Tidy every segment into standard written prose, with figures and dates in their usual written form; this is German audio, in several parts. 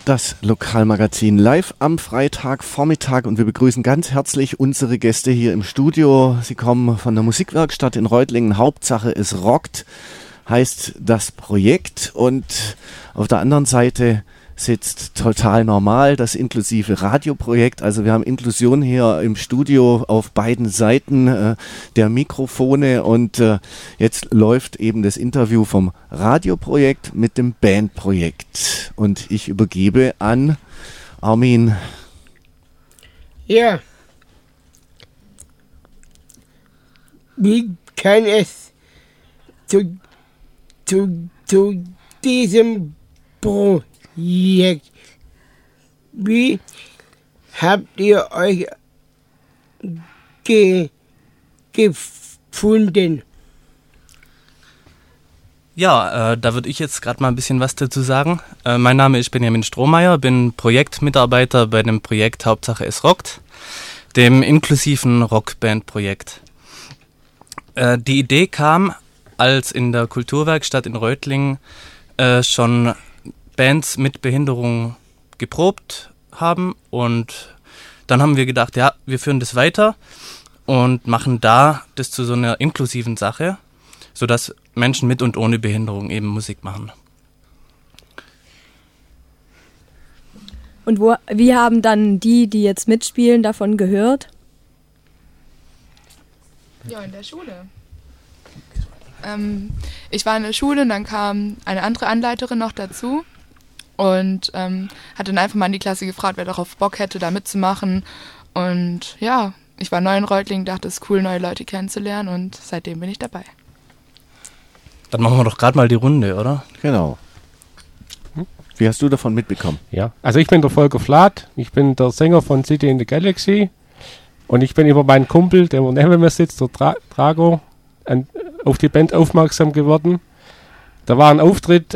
Das Lokalmagazin live am Freitagvormittag und wir begrüßen ganz herzlich unsere Gäste hier im Studio. Sie kommen von der Musikwerkstatt in Reutlingen. Hauptsache es rockt, heißt das Projekt. Und auf der anderen Seite sitzt Total Normal, das inklusive Radioprojekt. Also wir haben Inklusion hier im Studio auf beiden Seiten der Mikrofone und jetzt läuft eben das Interview vom Radioprojekt mit dem Bandprojekt. Und ich übergebe an Armin. Ja. Wie kann es zu diesem Projekt? Wie habt ihr euch gefunden? Ja, da würde ich jetzt gerade mal ein bisschen was dazu sagen. Mein Name ist Benjamin Strohmeier, bin Projektmitarbeiter bei dem Projekt Hauptsache es rockt, dem inklusiven Rockband-Projekt. Die Idee kam, als in der Kulturwerkstatt in Reutlingen schon Bands mit Behinderung geprobt haben und dann haben wir gedacht, ja, wir führen das weiter und machen da das zu so einer inklusiven Sache, sodass Menschen mit und ohne Behinderung eben Musik machen. Und wie haben dann die jetzt mitspielen, davon gehört? Ja, in der Schule. Ich war in der Schule und dann kam eine andere Anleiterin noch dazu und hat dann einfach mal in die Klasse gefragt, wer darauf Bock hätte, da mitzumachen. Und ja, ich war neu in Reutlingen, dachte, es ist cool, neue Leute kennenzulernen und seitdem bin ich dabei. Dann machen wir doch gerade mal die Runde, oder? Genau. Wie hast du davon mitbekommen? Ja, also ich bin der Volker Flath, ich bin der Sänger von City in the Galaxy und ich bin über meinen Kumpel, der neben mir sitzt, der Drago, auf die Band aufmerksam geworden. Da war ein Auftritt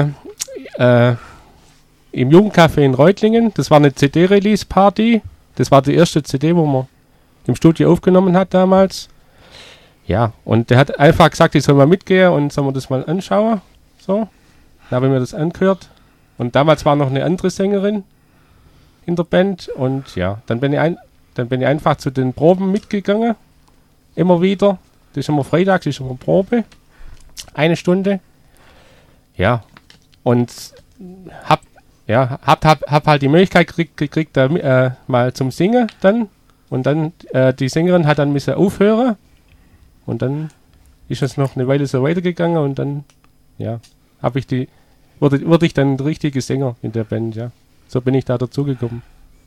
im Jugendcafé in Reutlingen. Das war eine CD-Release-Party. Das war die erste CD, wo man im Studio aufgenommen hat damals. Ja, und der hat einfach gesagt, ich soll mal mitgehen und soll man das mal anschauen. So, dann habe ich mir das angehört. Und damals war noch eine andere Sängerin in der Band. Und ja, dann bin ich einfach zu den Proben mitgegangen. Immer wieder. Das ist immer Freitag, das ist immer Probe. 1 Stunde. Ja, und hab halt die Möglichkeit gekriegt mal zum Singen dann. Und dann, die Sängerin hat dann müssen aufhören. Und dann ist es noch eine Weile so weitergegangen und dann, ja, wurde ich dann der richtige Sänger in der Band, ja. So bin ich da dazugekommen.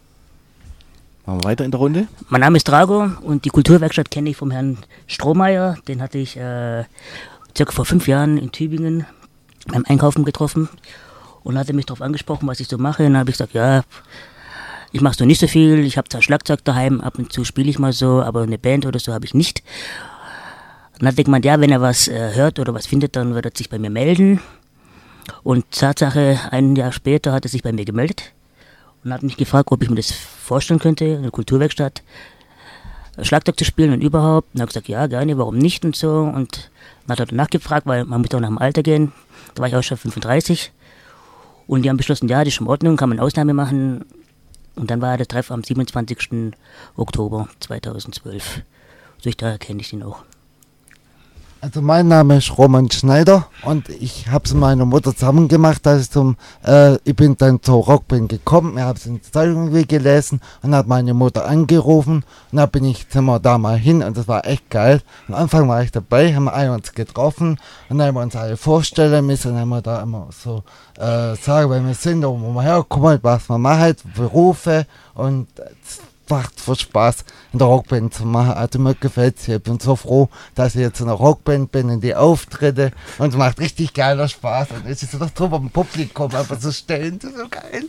Machen wir weiter in der Runde? Mein Name ist Drago und die Kulturwerkstatt kenne ich vom Herrn Strohmeier. Den hatte ich circa vor 5 Jahren in Tübingen beim Einkaufen getroffen und hatte mich darauf angesprochen, was ich so mache. Und dann habe ich gesagt, ja, ich mache so nicht so viel. Ich habe zwar Schlagzeug daheim, ab und zu spiele ich mal so, aber eine Band oder so habe ich nicht. Dann hat er gemeint, ja, wenn er was hört oder was findet, dann wird er sich bei mir melden. Und Tatsache, 1 Jahr später hat er sich bei mir gemeldet und hat mich gefragt, ob ich mir das vorstellen könnte, in der Kulturwerkstatt Schlagzeug zu spielen und überhaupt. Und dann habe ich gesagt, ja, gerne, warum nicht und so. Und dann hat er danach gefragt, weil man muss auch nach dem Alter gehen. Da war ich auch schon 35. Und die haben beschlossen, ja, das ist in Ordnung, kann man eine Ausnahme machen. Und dann war der Treff am 27. Oktober 2012. Daher kenne ich ihn auch. Also mein Name ist Roman Schneider und ich habe es mit meiner Mutter zusammen gemacht, ich bin dann zur Rockband gekommen, ich habe es in der Zeitung gelesen und hat meine Mutter angerufen und dann sind wir da mal hin und das war echt geil. Am Anfang war ich dabei, haben wir uns getroffen und dann haben wir uns alle vorstellen müssen und haben wir da immer so sagen, wer wir sind, wo wir herkommen, was wir machen, Berufe und macht voll Spaß, in der Rockband zu machen. Also mir gefällt es. Ich bin so froh, dass ich jetzt in der Rockband bin, in die Auftritte und es macht richtig geiler Spaß. Und es ist so das drüber im Publikum, aber so stellen, das ist so geil.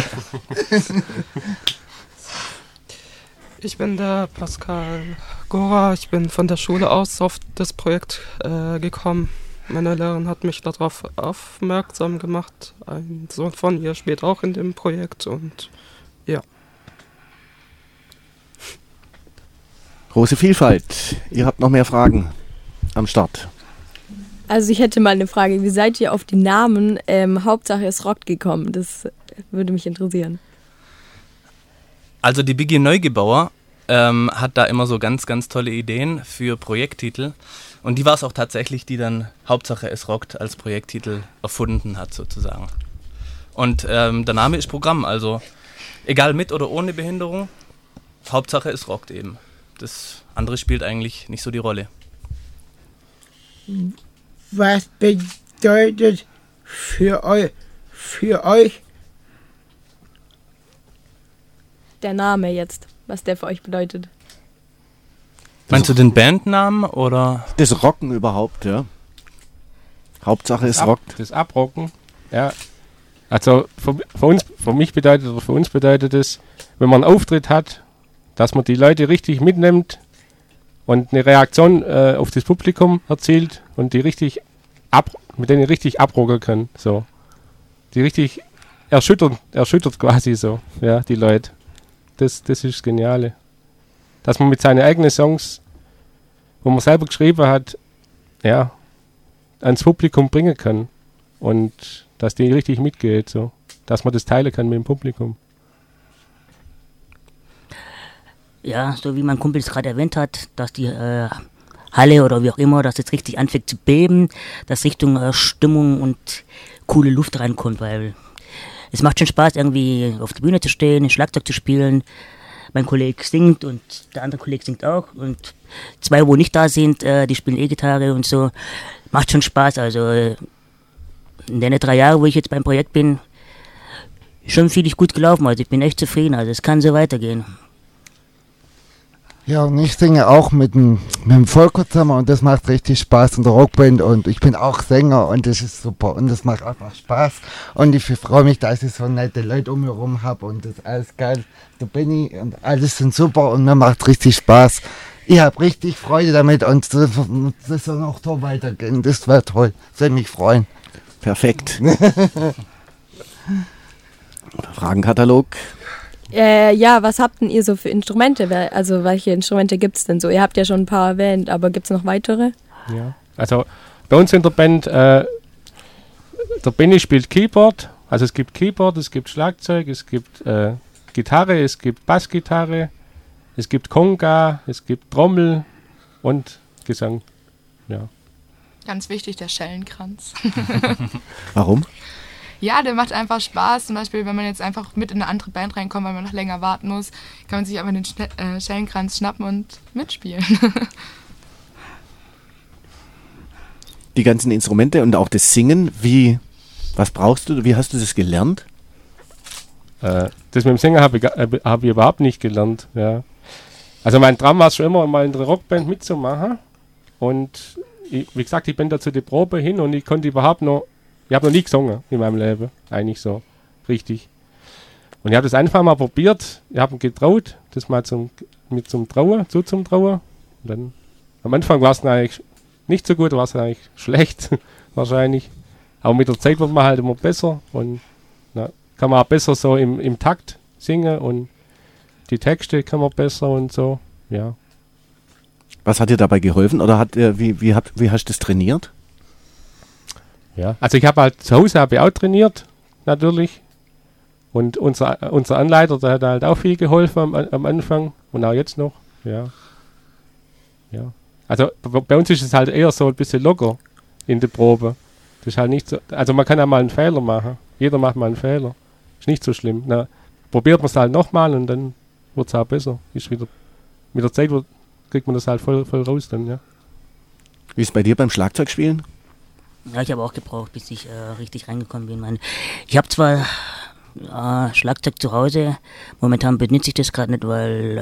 Ich bin der Pascal Gora. Ich bin von der Schule aus auf das Projekt gekommen. Meine Lehrerin hat mich darauf aufmerksam gemacht. Ein Sohn von ihr spielt auch in dem Projekt und ja. Große Vielfalt. Ihr habt noch mehr Fragen am Start. Also ich hätte mal eine Frage. Wie seid ihr auf den Namen Hauptsache es rockt gekommen? Das Würde mich interessieren. Also die Biggie Neugebauer hat da immer so ganz, ganz tolle Ideen für Projekttitel. Und die war es auch tatsächlich, die dann Hauptsache es rockt als Projekttitel erfunden hat sozusagen. Und der Name ist Programm, also egal mit oder ohne Behinderung, Hauptsache es rockt eben. Das andere spielt eigentlich nicht so die Rolle. Was bedeutet für euch Der Name jetzt, was der für euch bedeutet. Meinst du den Bandnamen oder? Das Rocken überhaupt, ja. Hauptsache es rockt. Das Abrocken, ja. Also für uns bedeutet es, wenn man einen Auftritt hat, dass man die Leute richtig mitnimmt und eine Reaktion auf das Publikum erzielt und die mit denen richtig abrocken können. So. Die richtig erschüttert quasi so, ja, die Leute. Das ist das Geniale. Dass man mit seinen eigenen Songs, wo man selber geschrieben hat, ja, ans Publikum bringen kann. Und dass die richtig mitgeht, so. Dass man das teilen kann mit dem Publikum. Ja, so wie mein Kumpel es gerade erwähnt hat, dass die Halle oder wie auch immer, dass es richtig anfängt zu beben, dass Richtung Stimmung und coole Luft reinkommt, weil es macht schon Spaß, irgendwie auf der Bühne zu stehen, Schlagzeug zu spielen. Mein Kollege singt und der andere Kollege singt auch. Und zwei, wo nicht da sind, die spielen E-Gitarre und so. Macht schon Spaß. Also in den 3 Jahren, wo ich jetzt beim Projekt bin, schon vieles gut gelaufen. Also ich bin echt zufrieden. Also es kann so weitergehen. Ja, und ich singe auch mit dem Volker zusammen und das macht richtig Spaß in der Rockband und ich bin auch Sänger und das ist super und das macht einfach Spaß und ich freue mich, dass ich so nette Leute um mich herum habe und das ist alles geil. Der Benny und alles sind super und mir macht richtig Spaß. Ich habe richtig Freude damit und das soll noch so weitergehen, das wäre toll, das würde mich freuen. Perfekt. Fragenkatalog. Ja, was habt denn ihr so für Instrumente? Also welche Instrumente gibt es denn so? Ihr habt ja schon ein paar erwähnt, aber gibt es noch weitere? Ja, also bei uns in der Band, der Benny spielt Keyboard. Also es gibt Keyboard, es gibt Schlagzeug, es gibt Gitarre, es gibt Bassgitarre, es gibt Conga, es gibt Trommel und Gesang. Ja. Ganz wichtig, der Schellenkranz. Warum? Ja, der macht einfach Spaß. Zum Beispiel, wenn man jetzt einfach mit in eine andere Band reinkommt, weil man noch länger warten muss, kann man sich einfach den Schellenkranz schnappen und mitspielen. Die ganzen Instrumente und auch das Singen, was brauchst du, wie hast du das gelernt? Das mit dem Singen habe ich überhaupt nicht gelernt, ja. Also mein Traum war es schon immer, mal in der Rockband mitzumachen. Und wie gesagt, ich bin da zu der Probe hin und ich habe noch nie gesungen in meinem Leben, eigentlich so, richtig. Und ich habe das einfach mal probiert, ich habe mich getraut, das mal zum Trauen. Und dann, am Anfang war es eigentlich nicht so gut, war es eigentlich schlecht, wahrscheinlich. Aber mit der Zeit wird man halt immer besser und kann man auch besser so im Takt singen und die Texte kann man besser und so, ja. Was hat dir dabei geholfen oder wie hast du das trainiert? Ja, also ich habe halt zu Hause auch trainiert, natürlich. Und unser Anleiter, der hat halt auch viel geholfen am Anfang und auch jetzt noch, ja. Ja. Also bei uns ist es halt eher so ein bisschen locker in der Probe. Das ist halt nicht so, also man kann ja mal einen Fehler machen. Jeder macht mal einen Fehler. Ist nicht so schlimm. Probiert man es halt nochmal und dann wird es auch besser. Ist wieder, mit der Zeit kriegt man das halt voll raus dann, ja. Wie ist es bei dir beim Schlagzeugspielen? Ja, ich habe auch gebraucht, bis ich richtig reingekommen bin. Ich habe zwar Schlagzeug zu Hause, momentan benutze ich das gerade nicht, weil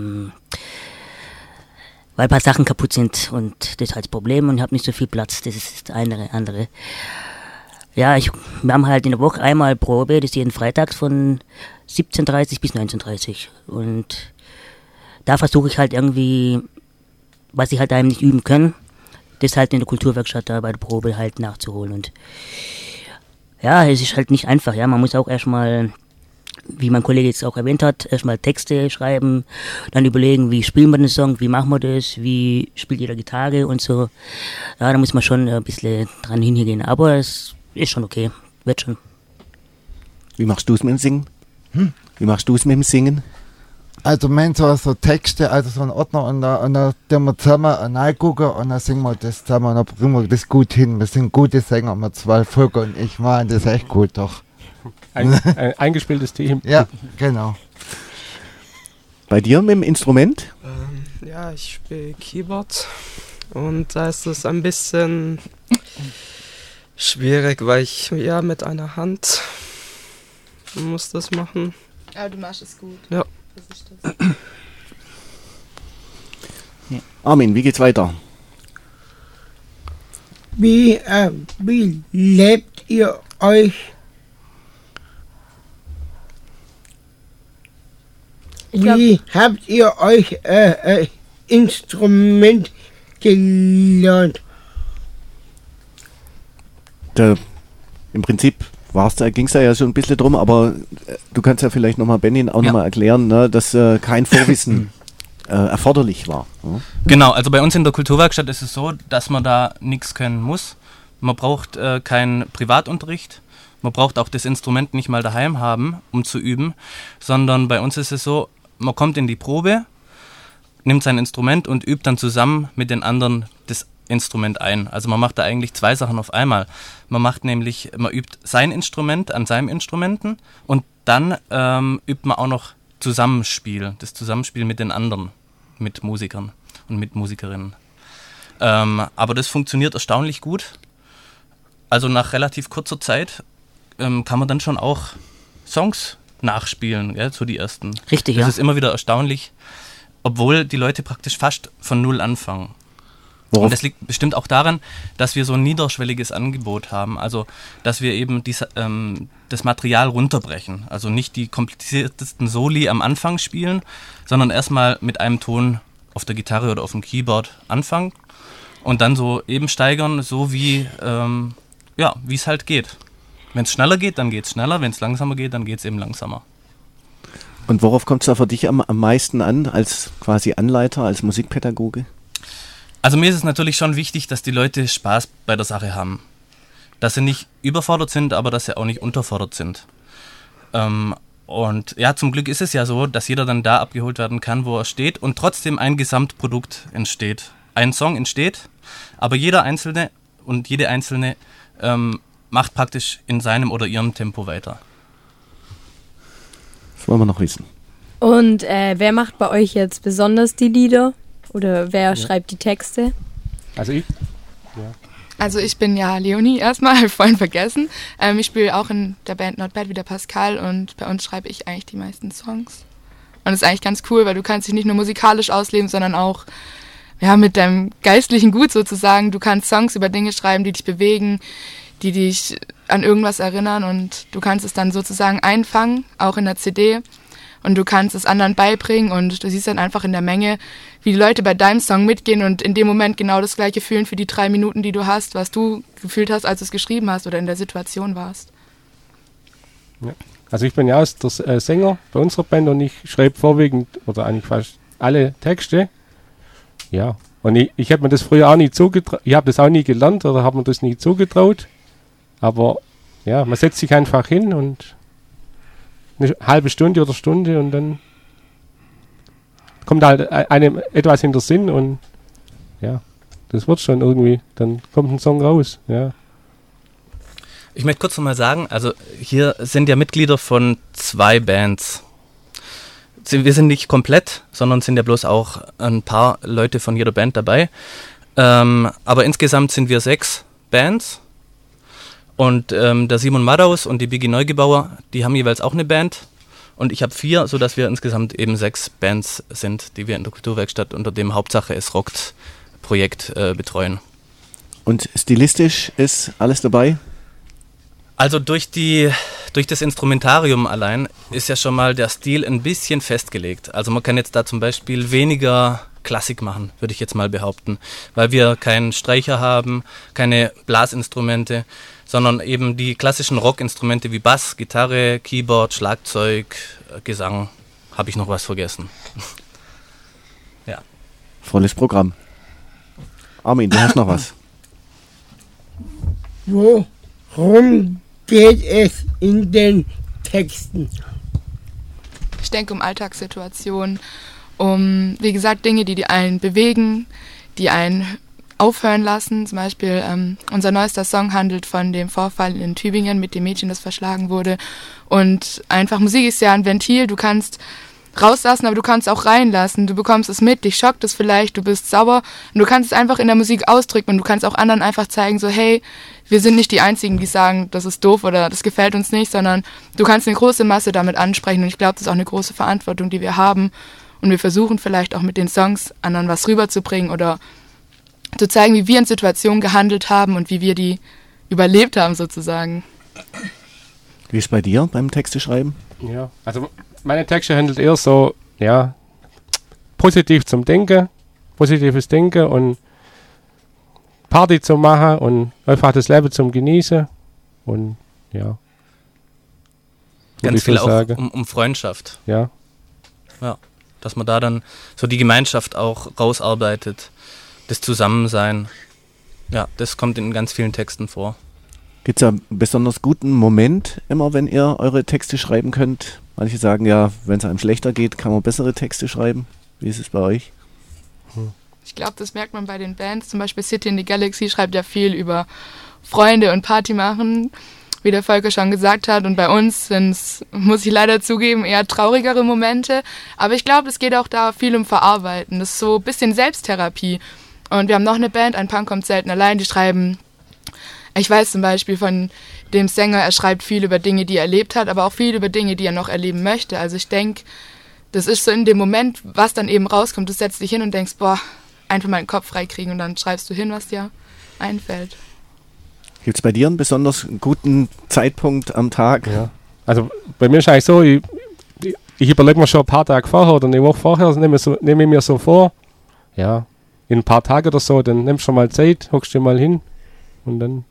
ein paar Sachen kaputt sind und das ist halt das Problem und ich habe nicht so viel Platz, das ist das andere. Ja, wir haben halt in der Woche einmal Probe, das ist jeden Freitag von 17:30 bis 19:30 und da versuche ich halt irgendwie, was ich halt daheim nicht üben kann, das halt in der Kulturwerkstatt da bei der Probe halt nachzuholen. Und ja, es ist halt nicht einfach, ja, man muss auch erstmal, wie mein Kollege jetzt auch erwähnt hat, erstmal Texte schreiben, dann überlegen, wie spielen wir den Song, wie machen wir das, wie spielt jeder Gitarre und so. Ja, da muss man schon ein bisschen dran hingehen, aber es ist schon okay, wird schon. Wie machst du es mit dem Singen? Wie machst du es mit dem Singen? Also wenn so Texte, also so ein Ordner und dann tun wir zusammen reingucken und dann singen wir das zusammen und dann bringen wir das gut hin. Wir sind gute Sänger, wir zwei Völker und ich meine das echt gut doch. Ein eingespieltes Team. Ja, genau. Bei dir mit dem Instrument? Ja, ich spiele Keyboard und da ist es ein bisschen schwierig, weil ich mit einer Hand muss das machen. Aber du machst es gut. Ja. Das ist das. Armin, wie geht's weiter? Wie lebt ihr euch? Wie habt ihr euch Instrument gelernt? Im Prinzip ging es da ja schon ein bisschen drum, aber du kannst ja vielleicht nochmal, Benny, auch nochmal erklären, ne, dass kein Vorwissen erforderlich war. Ja? Genau, also bei uns in der Kulturwerkstatt ist es so, dass man da nichts können muss. Man braucht keinen Privatunterricht. Man braucht auch das Instrument nicht mal daheim haben, um zu üben, sondern bei uns ist es so, man kommt in die Probe, nimmt sein Instrument und übt dann zusammen mit den anderen das Instrument ein. Also man macht da eigentlich 2 Sachen auf einmal. Man übt sein Instrument an seinem Instrumenten und dann übt man auch noch das Zusammenspiel mit den anderen, mit Musikern und mit Musikerinnen. Aber das funktioniert erstaunlich gut. Also nach relativ kurzer Zeit kann man dann schon auch Songs nachspielen, gell, so die ersten. Richtig, Das ist immer wieder erstaunlich, obwohl die Leute praktisch fast von null anfangen. Und das liegt bestimmt auch daran, dass wir so ein niederschwelliges Angebot haben. Also, dass wir eben das Material runterbrechen. Also nicht die kompliziertesten Soli am Anfang spielen, sondern erstmal mit einem Ton auf der Gitarre oder auf dem Keyboard anfangen und dann so eben steigern, so wie es halt geht. Wenn es schneller geht, dann geht es schneller. Wenn es langsamer geht, dann geht es eben langsamer. Und worauf kommt es da für dich am meisten an, als quasi Anleiter, als Musikpädagoge? Also mir ist es natürlich schon wichtig, dass die Leute Spaß bei der Sache haben. Dass sie nicht überfordert sind, aber dass sie auch nicht unterfordert sind. Und ja, zum Glück ist es ja so, dass jeder dann da abgeholt werden kann, wo er steht und trotzdem ein Gesamtprodukt entsteht. Ein Song entsteht, aber jeder Einzelne und jede Einzelne macht praktisch in seinem oder ihrem Tempo weiter. Das wollen wir noch wissen. Und wer macht bei euch jetzt besonders die Lieder? Oder wer schreibt die Texte? Also ich. Ja. Also ich bin ja Leonie erstmal, habe ich vorhin vergessen. Ich spiele auch in der Band Not Bad wie der Pascal und bei uns schreibe ich eigentlich die meisten Songs. Und das ist eigentlich ganz cool, weil du kannst dich nicht nur musikalisch ausleben, sondern auch mit deinem geistlichen Gut sozusagen. Du kannst Songs über Dinge schreiben, die dich bewegen, die dich an irgendwas erinnern und du kannst es dann sozusagen einfangen, auch in der CD. Und du kannst es anderen beibringen und du siehst dann einfach in der Menge, wie die Leute bei deinem Song mitgehen und in dem Moment genau das Gleiche fühlen für die 3 Minuten, die du hast, was du gefühlt hast, als du es geschrieben hast oder in der Situation warst. Ja. Also ich bin ja der Sänger bei unserer Band und ich schreibe vorwiegend oder eigentlich fast alle Texte. Ja, und ich habe mir das früher auch nicht zugetraut, ich habe das auch nie gelernt oder habe mir das nie zugetraut. Aber ja, man setzt sich einfach hin und eine halbe Stunde oder Stunde und dann kommt halt einem etwas in den Sinn und ja, das wird schon irgendwie, dann kommt ein Song raus, ja. Ich möchte kurz nochmal sagen, also hier sind ja Mitglieder von 2 Bands. Wir sind nicht komplett, sondern sind ja bloß auch ein paar Leute von jeder Band dabei. Aber insgesamt sind wir 6 Bands. Und der Simon Madaus und die Biggie Neugebauer, die haben jeweils auch eine Band. Und ich habe 4, sodass wir insgesamt eben 6 Bands sind, die wir in der Kulturwerkstatt unter dem Hauptsache es rockt Projekt betreuen. Und stilistisch ist alles dabei? Also durch das Instrumentarium allein ist ja schon mal der Stil ein bisschen festgelegt. Also man kann jetzt da zum Beispiel weniger Klassik machen, würde ich jetzt mal behaupten. Weil wir keinen Streicher haben, keine Blasinstrumente, sondern eben die klassischen Rockinstrumente wie Bass, Gitarre, Keyboard, Schlagzeug, Gesang. Habe ich noch was vergessen? Ja. Volles Programm. Armin, du hast noch was. Worum geht es in den Texten? Ich denke um Alltagssituationen, um, wie gesagt, Dinge, die einen bewegen, die einen aufhören lassen. Zum Beispiel unser neuester Song handelt von dem Vorfall in Tübingen mit dem Mädchen, das verschlagen wurde. Und einfach Musik ist ja ein Ventil, du kannst rauslassen, aber du kannst auch reinlassen. Du bekommst es mit, dich schockt es vielleicht, du bist sauer und du kannst es einfach in der Musik ausdrücken und du kannst auch anderen einfach zeigen, so hey, wir sind nicht die Einzigen, die sagen, das ist doof oder das gefällt uns nicht, sondern du kannst eine große Masse damit ansprechen und ich glaube, das ist auch eine große Verantwortung, die wir haben und wir versuchen vielleicht auch mit den Songs anderen was rüberzubringen oder zu zeigen, wie wir in Situationen gehandelt haben und wie wir die überlebt haben sozusagen. Wie ist es bei dir beim Texte schreiben? Ja, also meine Texte handelt eher so, ja, positiv zum Denken, positives Denken und Party zu machen und einfach das Leben zum Genießen und ja. Ganz viel auch um Freundschaft. Ja. Ja, dass man da dann so die Gemeinschaft auch rausarbeitet, das Zusammensein. Ja, das kommt in ganz vielen Texten vor. Gibt es einen besonders guten Moment immer, wenn ihr eure Texte schreiben könnt? Manche sagen ja, wenn es einem schlechter geht, kann man bessere Texte schreiben. Wie ist es bei euch? Ich glaube, das merkt man bei den Bands. Zum Beispiel City in the Galaxy schreibt ja viel über Freunde und Party machen, wie der Volker schon gesagt hat. Und bei uns sind es, muss ich leider zugeben, eher traurigere Momente. Aber ich glaube, es geht auch da viel um Verarbeiten. Das ist so ein bisschen Selbsttherapie. Und wir haben noch eine Band, Ein Punk kommt selten allein, die schreiben, ich weiß zum Beispiel von dem Sänger, er schreibt viel über Dinge, die er erlebt hat, aber auch viel über Dinge, die er noch erleben möchte. Also ich denke, das ist so in dem Moment, was dann eben rauskommt, du setzt dich hin und denkst, boah, einfach mal den Kopf freikriegen und dann schreibst du hin, was dir einfällt. Gibt es bei dir einen besonders guten Zeitpunkt am Tag? Ja. Also bei mir ist eigentlich so, ich überlege mir schon ein paar Tage vorher oder eine Woche vorher, nehme ich mir so vor, ja, in ein paar Tagen oder so, dann nimmst du schon mal Zeit, hockst dir mal hin und dann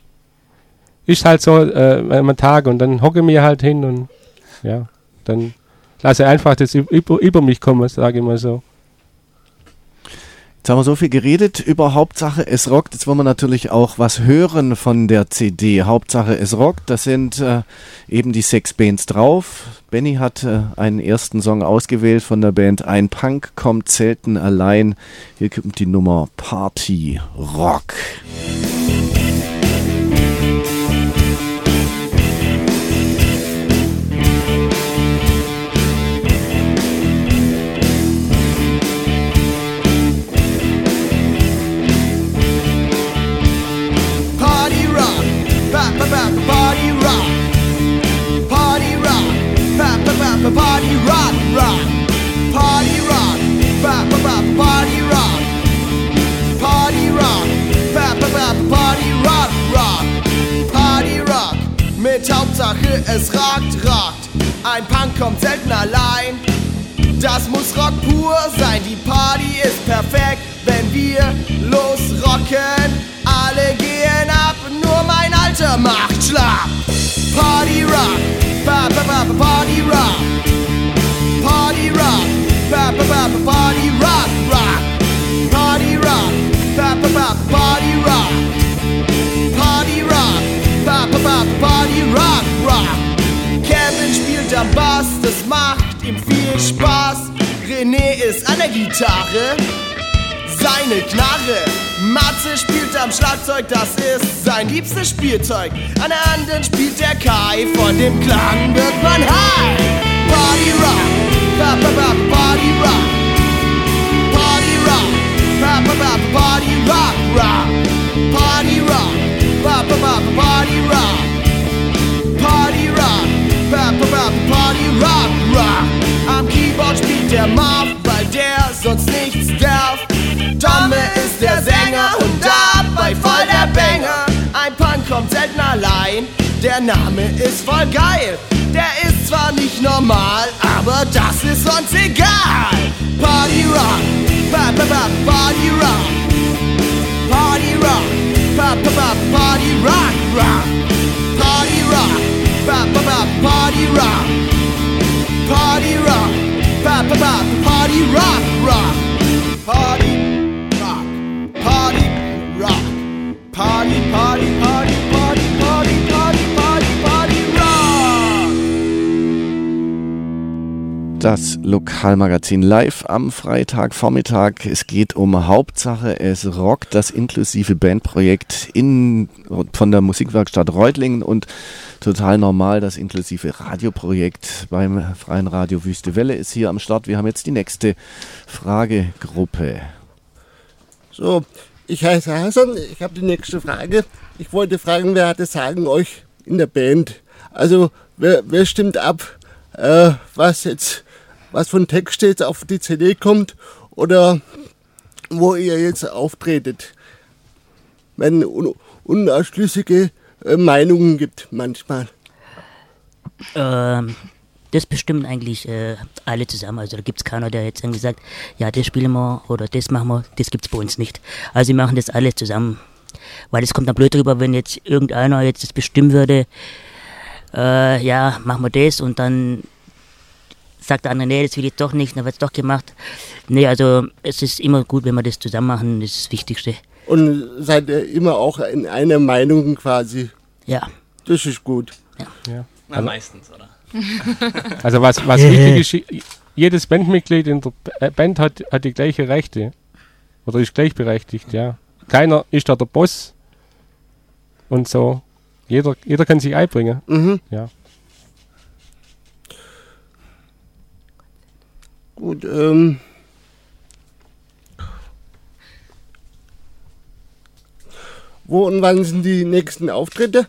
ist halt so am Tag und dann hocke ich mir halt hin und ja, dann lasse ich einfach das über mich kommen, sage ich mal so. Jetzt haben wir so viel geredet über Hauptsache es rockt. Jetzt wollen wir natürlich auch was hören von der CD. Hauptsache es rockt. Da sind eben die 6 Bands drauf. Benny hat einen ersten Song ausgewählt von der Band Ein Punk kommt selten allein. Hier kommt die Nummer Party Rock. Party rock, party rock, party rock, rock, party rock, party rock, party rock, party rock, rock, party rock. Mit Hauptsache es rockt, rockt. Ein Punk kommt selten allein. Das muss Rock pur sein. Die Party ist perfekt, wenn wir losrocken. Alle gehen ab, nur mein Alter macht schlapp. Party Rock, Party Rock, Party Rock, Party Rock, Rock, Party Rock, Party Rock, Party Rock, Party Rock, Rock. Kevin spielt am Bass, das macht ihm viel Spaß. René ist an der Gitarre, seine Knarre. Matze spielt am Schlagzeug, das ist sein liebstes Spielzeug. An der anderen spielt der Kai, von dem Klang wird man high. Party Rock, Party Rock, Party Rock, Party Rock, Rock, Party Rock, Party Rock, Party Rock, Party Rock, Rock. Am Keyboard spielt der Marv, weil der sonst nichts darf. Domme ist der Sänger und dabei voll der Banger. Ein Punk kommt selten allein, der Name ist voll geil. Der ist zwar nicht normal, aber das ist uns egal. Party Rock, Party Rock, Party Rock, Party Rock, Party Rock, Party Rock, Party Rock, Party Rock, Rock, Party. Party rock, party, party, party, party, party, party, party, party rock. Das Lokalmagazin live am Freitagvormittag. Es geht um Hauptsache es rockt, das inklusive Bandprojekt von der Musikwerkstatt Reutlingen und total normal das inklusive Radioprojekt beim Freien Radio Wüste Welle ist hier am Start. Wir haben jetzt die nächste Fragegruppe. So, ich heiße Hassan, ich habe die nächste Frage. Ich wollte fragen, wer hat das Sagen euch in der Band? Also, wer stimmt ab, was von Text jetzt auf die CD kommt oder wo ihr jetzt auftretet? Wenn unausschlüssige Meinungen gibt manchmal. Das bestimmen eigentlich alle zusammen. Also da gibt es keiner, der jetzt irgendwie sagt, ja, das spielen wir oder das machen wir. Das gibt es bei uns nicht. Also wir machen das alle zusammen. Weil es kommt dann blöd drüber, wenn jetzt irgendeiner jetzt das bestimmen würde, ja, machen wir das und dann sagt der andere, nee, das will ich doch nicht, dann wird es doch gemacht. Nee, also es ist immer gut, wenn wir das zusammen machen, das ist das Wichtigste. Und seid ihr immer auch in einer Meinung quasi? Ja. Das ist gut. Ja. Na, meistens, oder? Also was wichtig ist, jedes Bandmitglied in der Band hat die gleichen Rechte. Oder ist gleichberechtigt, ja. Keiner ist da der Boss und so. Jeder kann sich einbringen. Mhm. Ja. Gut, wo und wann sind die nächsten Auftritte?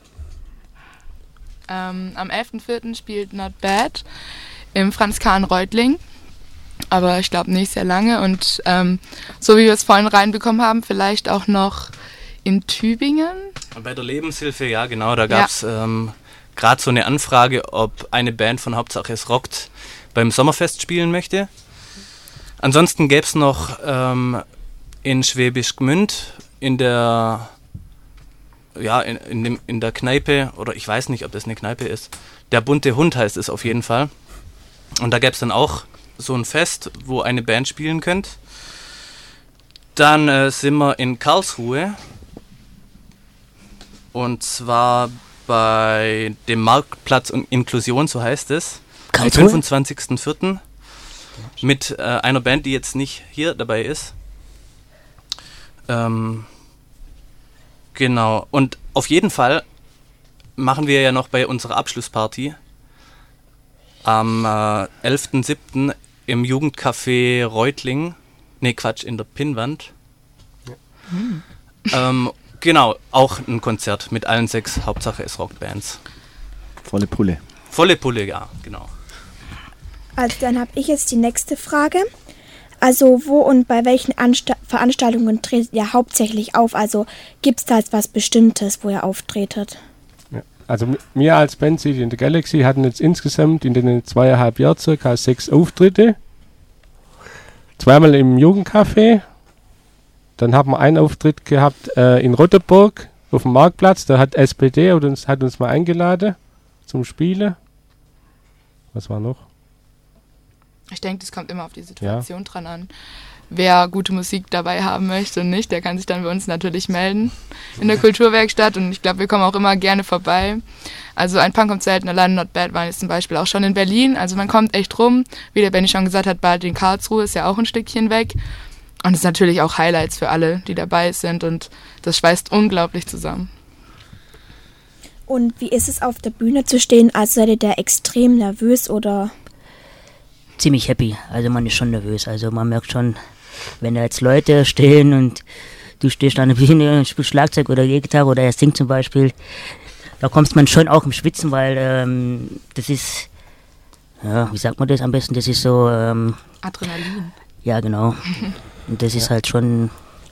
Am 11.04. spielt Not Bad im Franz Kahn Reutling. Aber ich glaube nicht sehr lange. Und so wie wir es vorhin reinbekommen haben, vielleicht auch noch in Tübingen. Bei der Lebenshilfe, ja genau, da gab es gerade so eine Anfrage, ob eine Band von Hauptsache es rockt beim Sommerfest spielen möchte. Ansonsten gäbe es noch in Schwäbisch Gmünd in der Kneipe, oder ich weiß nicht, ob das eine Kneipe ist, der Bunte Hund heißt es auf jeden Fall. Und da gäbe es dann auch so ein Fest, wo eine Band spielen könnte. Dann sind wir in Karlsruhe. Und zwar bei dem Marktplatz und Inklusion, so heißt es. Am 25.04. Mit einer Band, die jetzt nicht hier dabei ist. Genau. Und auf jeden Fall machen wir ja noch bei unserer Abschlussparty am 11.07. im Jugendcafé Reutlingen. In der Pinnwand. Ja. Genau, auch ein Konzert mit allen 6 Hauptsache es rockt Bands. Volle Pulle. Volle Pulle, ja, genau. Also dann habe ich jetzt die nächste Frage. Also wo und bei welchen Veranstaltungen tretet ihr hauptsächlich auf? Also gibt es da jetzt was Bestimmtes, wo ihr auftretet? Ja, also wir als Band City in the Galaxy hatten jetzt insgesamt in den 2,5 Jahren circa 6 Auftritte. Zweimal im Jugendcafé. Dann haben wir einen Auftritt gehabt in Rotterburg auf dem Marktplatz. Da hat SPD hat uns mal eingeladen zum Spielen. Was war noch? Ich denke, das kommt immer auf die Situation dran an. Wer gute Musik dabei haben möchte und nicht, der kann sich dann bei uns natürlich melden in der Kulturwerkstatt. Und ich glaube, wir kommen auch immer gerne vorbei. Also ein Punk kommt selten, allein Not Bad waren jetzt zum Beispiel auch schon in Berlin. Also man kommt echt rum. Wie der Benny schon gesagt hat, bald in Karlsruhe ist ja auch ein Stückchen weg. Und es ist natürlich auch Highlights für alle, die dabei sind. Und das schweißt unglaublich zusammen. Und wie ist es, auf der Bühne zu stehen? Also seid ihr da extrem nervös oder? Ziemlich happy. Also man ist schon nervös. Also man merkt schon, wenn da jetzt Leute stehen und du stehst an der Bühne und spielst Schlagzeug oder E-Gitarre oder er singt zum Beispiel, da kommst man schon auch im Schwitzen, weil das ist, ja, wie sagt man das am besten? Das ist so Adrenalin. Ja, genau. Und das ist halt schon,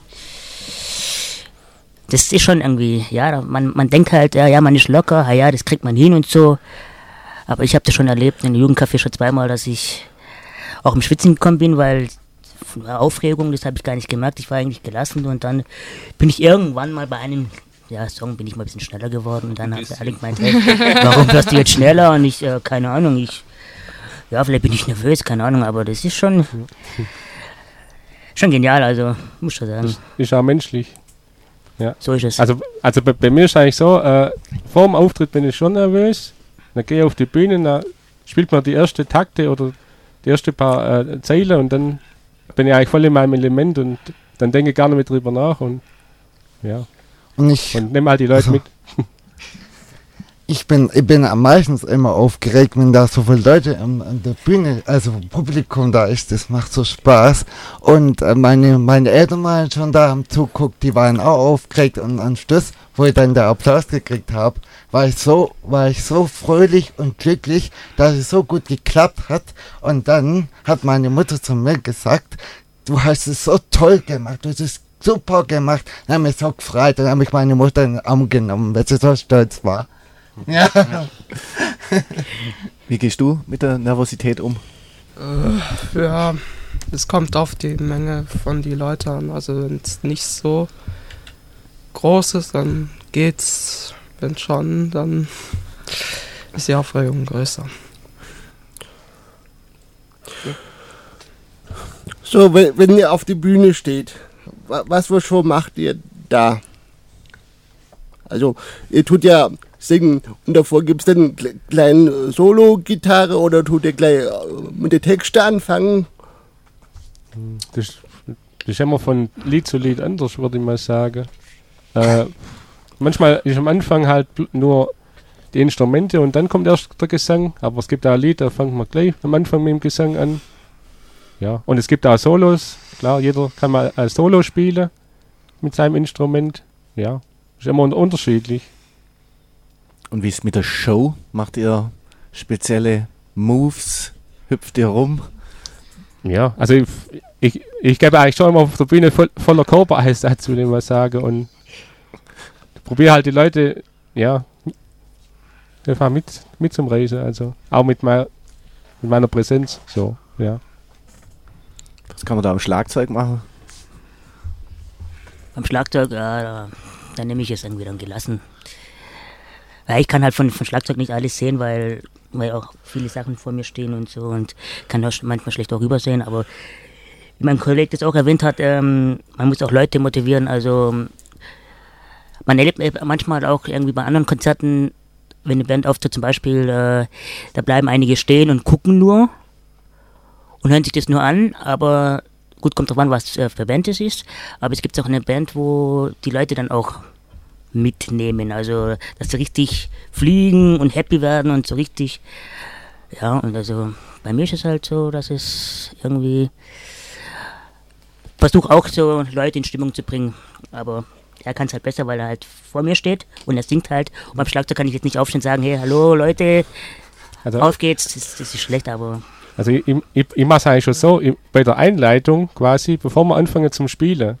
das ist schon irgendwie, ja, man denkt halt, ja, man ist locker, ja, das kriegt man hin und so. Aber ich habe das schon erlebt in dem Jugendcafé schon zweimal, dass ich auch im Schwitzen gekommen bin, weil Aufregung, das habe ich gar nicht gemerkt. Ich war eigentlich gelassen und dann bin ich irgendwann mal bei einem Song bin ich mal ein bisschen schneller geworden und dann hat alle gemeint, hey, warum wirst du jetzt schneller? Und ich, keine Ahnung, vielleicht bin ich nervös, keine Ahnung, aber das ist schon genial, also muss ich sagen. Ist auch menschlich. Ja. So ist es. Also bei mir ist eigentlich so, vor dem Auftritt bin ich schon nervös, dann gehe ich auf die Bühne, dann spielt man die erste Takte oder die ersten paar Zeilen und dann bin ich eigentlich voll in meinem Element und dann denke ich gar nicht mehr drüber nach und ja. Und nehme halt die Leute mit. Ich bin am meisten immer aufgeregt, wenn da so viele Leute an der Bühne, also Publikum da ist, das macht so Spaß. Und meine Eltern waren schon da, haben zuguckt, die waren auch aufgeregt und am Schluss, wo ich dann den Applaus gekriegt habe, war ich so fröhlich und glücklich, dass es so gut geklappt hat. Und dann hat meine Mutter zu mir gesagt, du hast es so toll gemacht, du hast es super gemacht. Dann habe ich so gefreut, dann habe ich meine Mutter in den Arm genommen, weil sie so stolz war. Ja. Wie gehst du mit der Nervosität um? Ja, es kommt auf die Menge von die Leute an. Also wenn es nicht so groß ist, dann geht's. Wenn schon, dann ist die Aufregung größer. So, wenn ihr auf die Bühne steht, was für Show macht ihr da? Also, ihr tut ja singen und davor gibt es dann eine kleine Solo-Gitarre oder tut ihr gleich mit den Texten anfangen? Das ist immer von Lied zu Lied anders, würde ich mal sagen. Manchmal ist am Anfang halt nur die Instrumente und dann kommt erst der Gesang, aber es gibt auch ein Lied, da fangen wir gleich am Anfang mit dem Gesang an. Ja, und es gibt auch Solos, klar, jeder kann mal ein Solo spielen mit seinem Instrument. Ja, ist immer unterschiedlich. Und wie ist es mit der Show? Macht ihr spezielle Moves? Hüpft ihr rum? Ja, also ich gebe eigentlich schon immer auf der Bühne voller Körpereinsatz, will ich mal sagen. Und probiere halt die Leute, ja, einfach mit zum Reisen. Also auch mit meiner Präsenz. So, ja. Was kann man da am Schlagzeug machen? Beim Schlagzeug, da nehme ich es irgendwie dann gelassen. Weil ich kann halt von Schlagzeug nicht alles sehen, weil auch viele Sachen vor mir stehen und so und kann das manchmal schlecht auch rübersehen, aber wie mein Kollege das auch erwähnt hat, man muss auch Leute motivieren, also man erlebt manchmal auch irgendwie bei anderen Konzerten, wenn eine Band auftritt zum Beispiel, da bleiben einige stehen und gucken nur und hören sich das nur an, aber gut, kommt drauf an, was für Band es ist, aber es gibt auch eine Band, wo die Leute dann auch mitnehmen, also dass sie richtig fliegen und happy werden und so richtig, ja, und also bei mir ist es halt so, dass es irgendwie versuche auch so Leute in Stimmung zu bringen, aber er kann es halt besser, weil er halt vor mir steht und er singt halt und beim Schlagzeug kann ich jetzt nicht aufstehen und sagen, hey, hallo Leute, also, auf geht's, das ist schlecht, aber... Also ich mache es eigentlich schon so, bei der Einleitung quasi, bevor wir anfangen zum Spielen,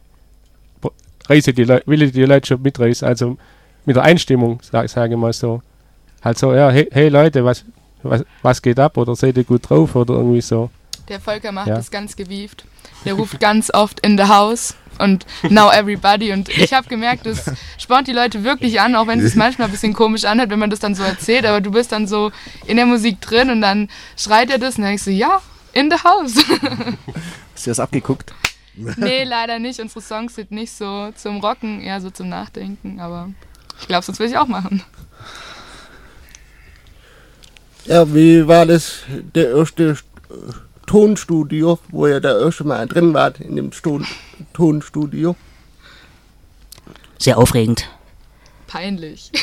will ich die Leute schon mitreißen, also mit der Einstimmung, sage ich mal so. Halt so, ja, hey Leute, was geht ab oder seid ihr gut drauf oder irgendwie so. Der Volker macht das ganz gewieft. Der ruft ganz oft in the house und now everybody und ich habe gemerkt, das spornt die Leute wirklich an, auch wenn es manchmal ein bisschen komisch anhört, wenn man das dann so erzählt, aber du bist dann so in der Musik drin und dann schreit er das und dann denkst du, ja, in the house. Hast du das abgeguckt? Nee, leider nicht. Unsere Songs sind nicht so zum Rocken, eher so zum Nachdenken, aber ich glaube, sonst würde ich auch machen. Ja, wie war das, der erste Tonstudio, wo ihr da erste Mal drin wart, in dem Tonstudio? Sehr aufregend. Peinlich.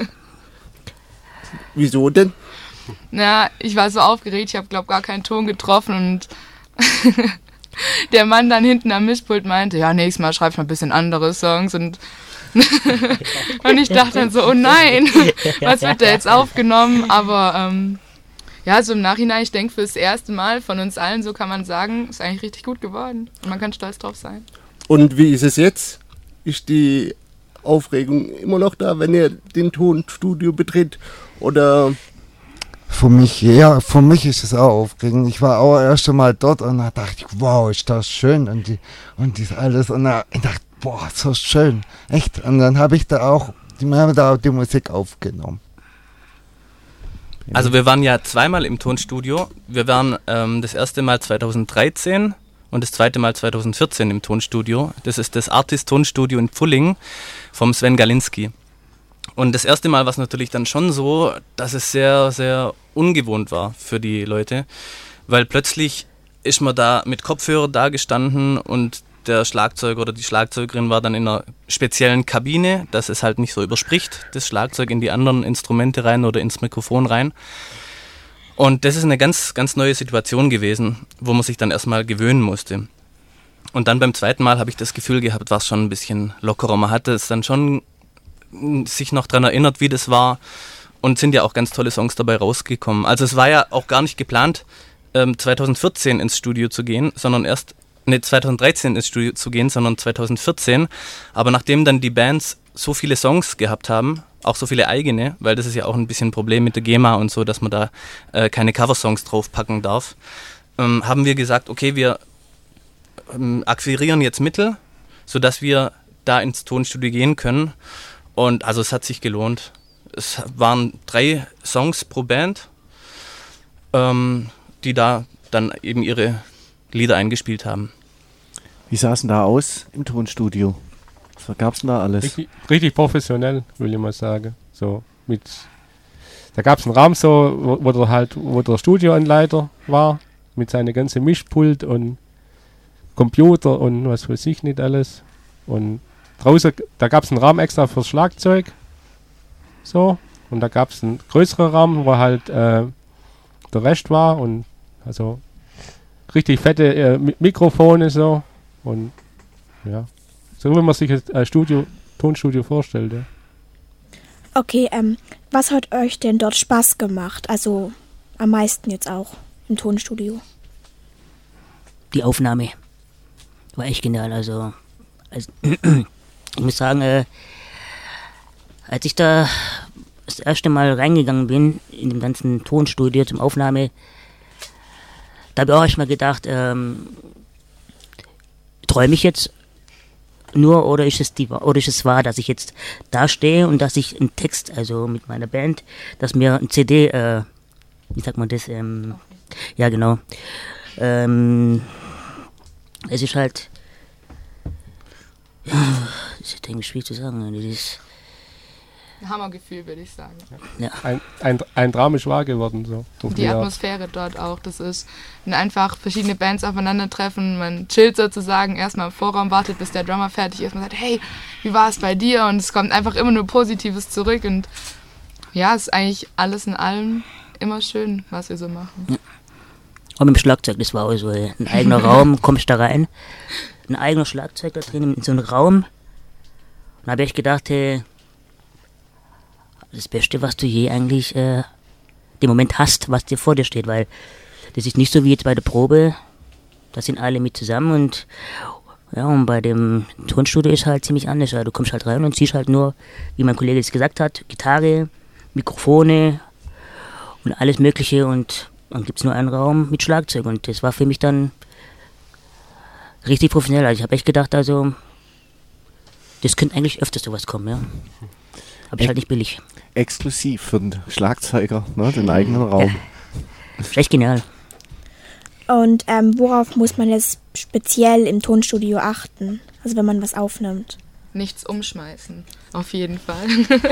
Wieso denn? Na, ich war so aufgeregt, ich habe, glaube gar keinen Ton getroffen und der Mann dann hinten am Mischpult meinte, ja, nächstes Mal schreib mal ein bisschen andere Songs und und ich dachte dann so, oh nein, was wird da jetzt aufgenommen? Aber ja, so im Nachhinein, ich denke, fürs erste Mal von uns allen, so kann man sagen, ist eigentlich richtig gut geworden und man kann stolz drauf sein. Und wie ist es jetzt? Ist die Aufregung immer noch da, wenn ihr den Tonstudio betritt? Oder... Für mich ist es auch aufregend. Ich war auch erst einmal dort und da dachte ich, wow, ist das schön und das alles. Und da dachte ich, boah, so schön. Echt. Und dann habe ich da auch die Musik aufgenommen. Also wir waren ja zweimal im Tonstudio. Wir waren das erste Mal 2013 und das zweite Mal 2014 im Tonstudio. Das ist das Artist Tonstudio in Pfulling vom Sven Galinski. Und das erste Mal war es natürlich dann schon so, dass es sehr, sehr ungewohnt war für die Leute, weil plötzlich ist man da mit Kopfhörer da gestanden und der Schlagzeuger oder die Schlagzeugerin war dann in einer speziellen Kabine, dass es halt nicht so überspricht, das Schlagzeug in die anderen Instrumente rein oder ins Mikrofon rein. Und das ist eine ganz, ganz neue Situation gewesen, wo man sich dann erstmal gewöhnen musste. Und dann beim zweiten Mal habe ich das Gefühl gehabt, war es schon ein bisschen lockerer. Man hatte es dann schon sich noch daran erinnert, wie das war, und sind ja auch ganz tolle Songs dabei rausgekommen. Also es war ja auch gar nicht geplant, 2014 ins Studio zu gehen, sondern 2013 ins Studio zu gehen, sondern 2014. Aber nachdem dann die Bands so viele Songs gehabt haben, auch so viele eigene, weil das ist ja auch ein bisschen ein Problem mit der GEMA und so, dass man da keine Coversongs draufpacken darf, haben wir gesagt, okay, wir akquirieren jetzt Mittel, sodass wir da ins Tonstudio gehen können. Und also es hat sich gelohnt. Es waren 3 Songs pro Band, die da dann eben ihre Lieder eingespielt haben. Wie sah es denn da aus im Tonstudio? Was gab es denn da alles? Richtig professionell, will ich mal sagen. So da gab es einen Raum, so, wo der Studioanleiter war, mit seinem ganzen Mischpult und Computer und was weiß ich nicht alles. Und draußen, da gab es einen Raum extra fürs Schlagzeug. So. Und da gab es einen größeren Raum, wo halt der Rest war, und also richtig fette Mikrofone so. Und ja, so wie man sich ein Tonstudio vorstellt. Ja. Okay, was hat euch denn dort Spaß gemacht? Also am meisten jetzt auch im Tonstudio? Die Aufnahme war echt genial. Also ich muss sagen, als ich da das erste Mal reingegangen bin in dem ganzen Tonstudio zum Aufnahme, da habe ich auch erstmal gedacht, träume ich jetzt nur, oder ist es wahr, dass ich jetzt da stehe und dass ich einen Text, also mit meiner Band, dass mir ein CD, wie sagt man das, ja genau, es ist halt, ja, das ist irgendwie schwierig zu sagen, das ist ein Hammergefühl, würde ich sagen. Ja. Ein Traum ist wahr geworden. So, die Atmosphäre dort auch, das ist, wenn einfach verschiedene Bands aufeinandertreffen, man chillt sozusagen, erstmal im Vorraum, wartet, bis der Drummer fertig ist, man sagt, hey, wie war es bei dir? Und es kommt einfach immer nur Positives zurück, und ja, es ist eigentlich alles in allem immer schön, was wir so machen. Ja. Und mit dem Schlagzeug, das war auch so ein eigener Raum, kommst da rein, ein eigener Schlagzeug da drin, in so einem Raum, und da habe ich gedacht, hey, das Beste, was du je eigentlich den Moment hast, was dir vor dir steht, weil das ist nicht so wie jetzt bei der Probe, da sind alle mit zusammen, und ja, und bei dem Tonstudio ist halt ziemlich anders. Ja, du kommst halt rein und siehst halt nur, wie mein Kollege es gesagt hat, Gitarre, Mikrofone und alles Mögliche, und dann gibt es nur einen Raum mit Schlagzeug, und das war für mich dann richtig professionell. Also ich habe echt gedacht, also das könnte eigentlich öfters sowas kommen, ja. Aber ist halt nicht billig. Exklusiv für den Schlagzeuger, ne, den eigenen Raum. Ja. Echt genial. Und worauf muss man jetzt speziell im Tonstudio achten? Also wenn man was aufnimmt? Nichts umschmeißen, auf jeden Fall.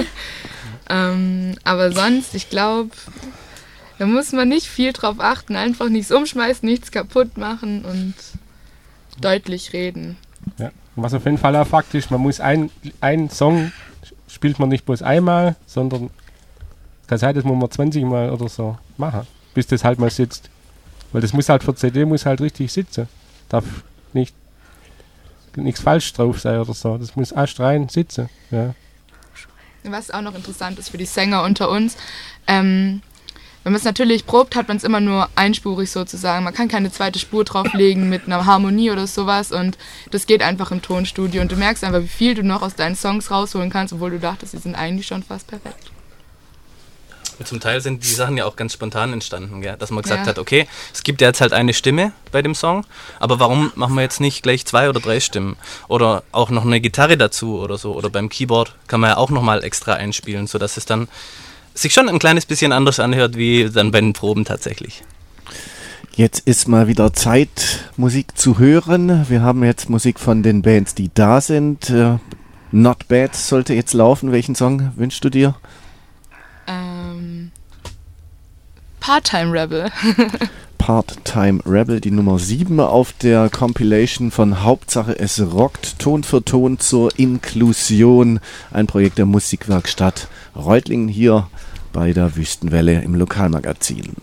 Aber sonst, ich glaube, da muss man nicht viel drauf achten. Einfach nichts umschmeißen, nichts kaputt machen und deutlich reden. Ja. Und was auf jeden Fall auch Fakt ist, man muss einen Song spielt man nicht bloß einmal, sondern kann sein, das muss man 20 Mal oder so machen, bis das halt mal sitzt. Weil das muss halt für CD muss halt richtig sitzen. Darf nichts falsch drauf sein oder so. Das muss erst rein sitzen. Ja. Was auch noch interessant ist für die Sänger unter uns, wenn man es natürlich probt, hat man es immer nur einspurig sozusagen. Man kann keine zweite Spur drauflegen mit einer Harmonie oder sowas, und das geht einfach im Tonstudio, und du merkst einfach, wie viel du noch aus deinen Songs rausholen kannst, obwohl du dachtest, sie sind eigentlich schon fast perfekt. Und zum Teil sind die Sachen ja auch ganz spontan entstanden, gell? Dass man gesagt hat, okay, es gibt ja jetzt halt eine Stimme bei dem Song, aber warum machen wir jetzt nicht gleich 2 oder 3 Stimmen? Oder auch noch eine Gitarre dazu oder so, oder beim Keyboard kann man ja auch nochmal extra einspielen, sodass es dann sich schon ein kleines bisschen anders anhört, wie dann bei den Proben tatsächlich. Jetzt ist mal wieder Zeit, Musik zu hören. Wir haben jetzt Musik von den Bands, die da sind. Not Bad sollte jetzt laufen. Welchen Song wünschst du dir? Part-Time Rebel. Part-Time Rebel, die Nummer 7 auf der Compilation von Hauptsache es rockt, Ton für Ton zur Inklusion, ein Projekt der Musikwerkstatt Reutlingen hier bei der Wüstenwelle im Lokalmagazin.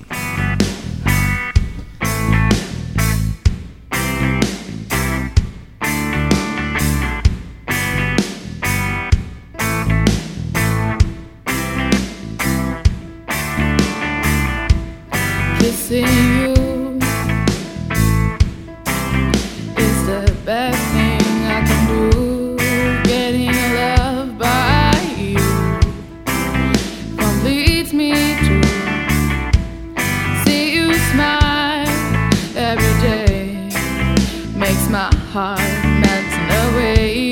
Kissing you is the best thing I can do. Getting loved by you completes me too. See you smile every day, makes my heart melt away.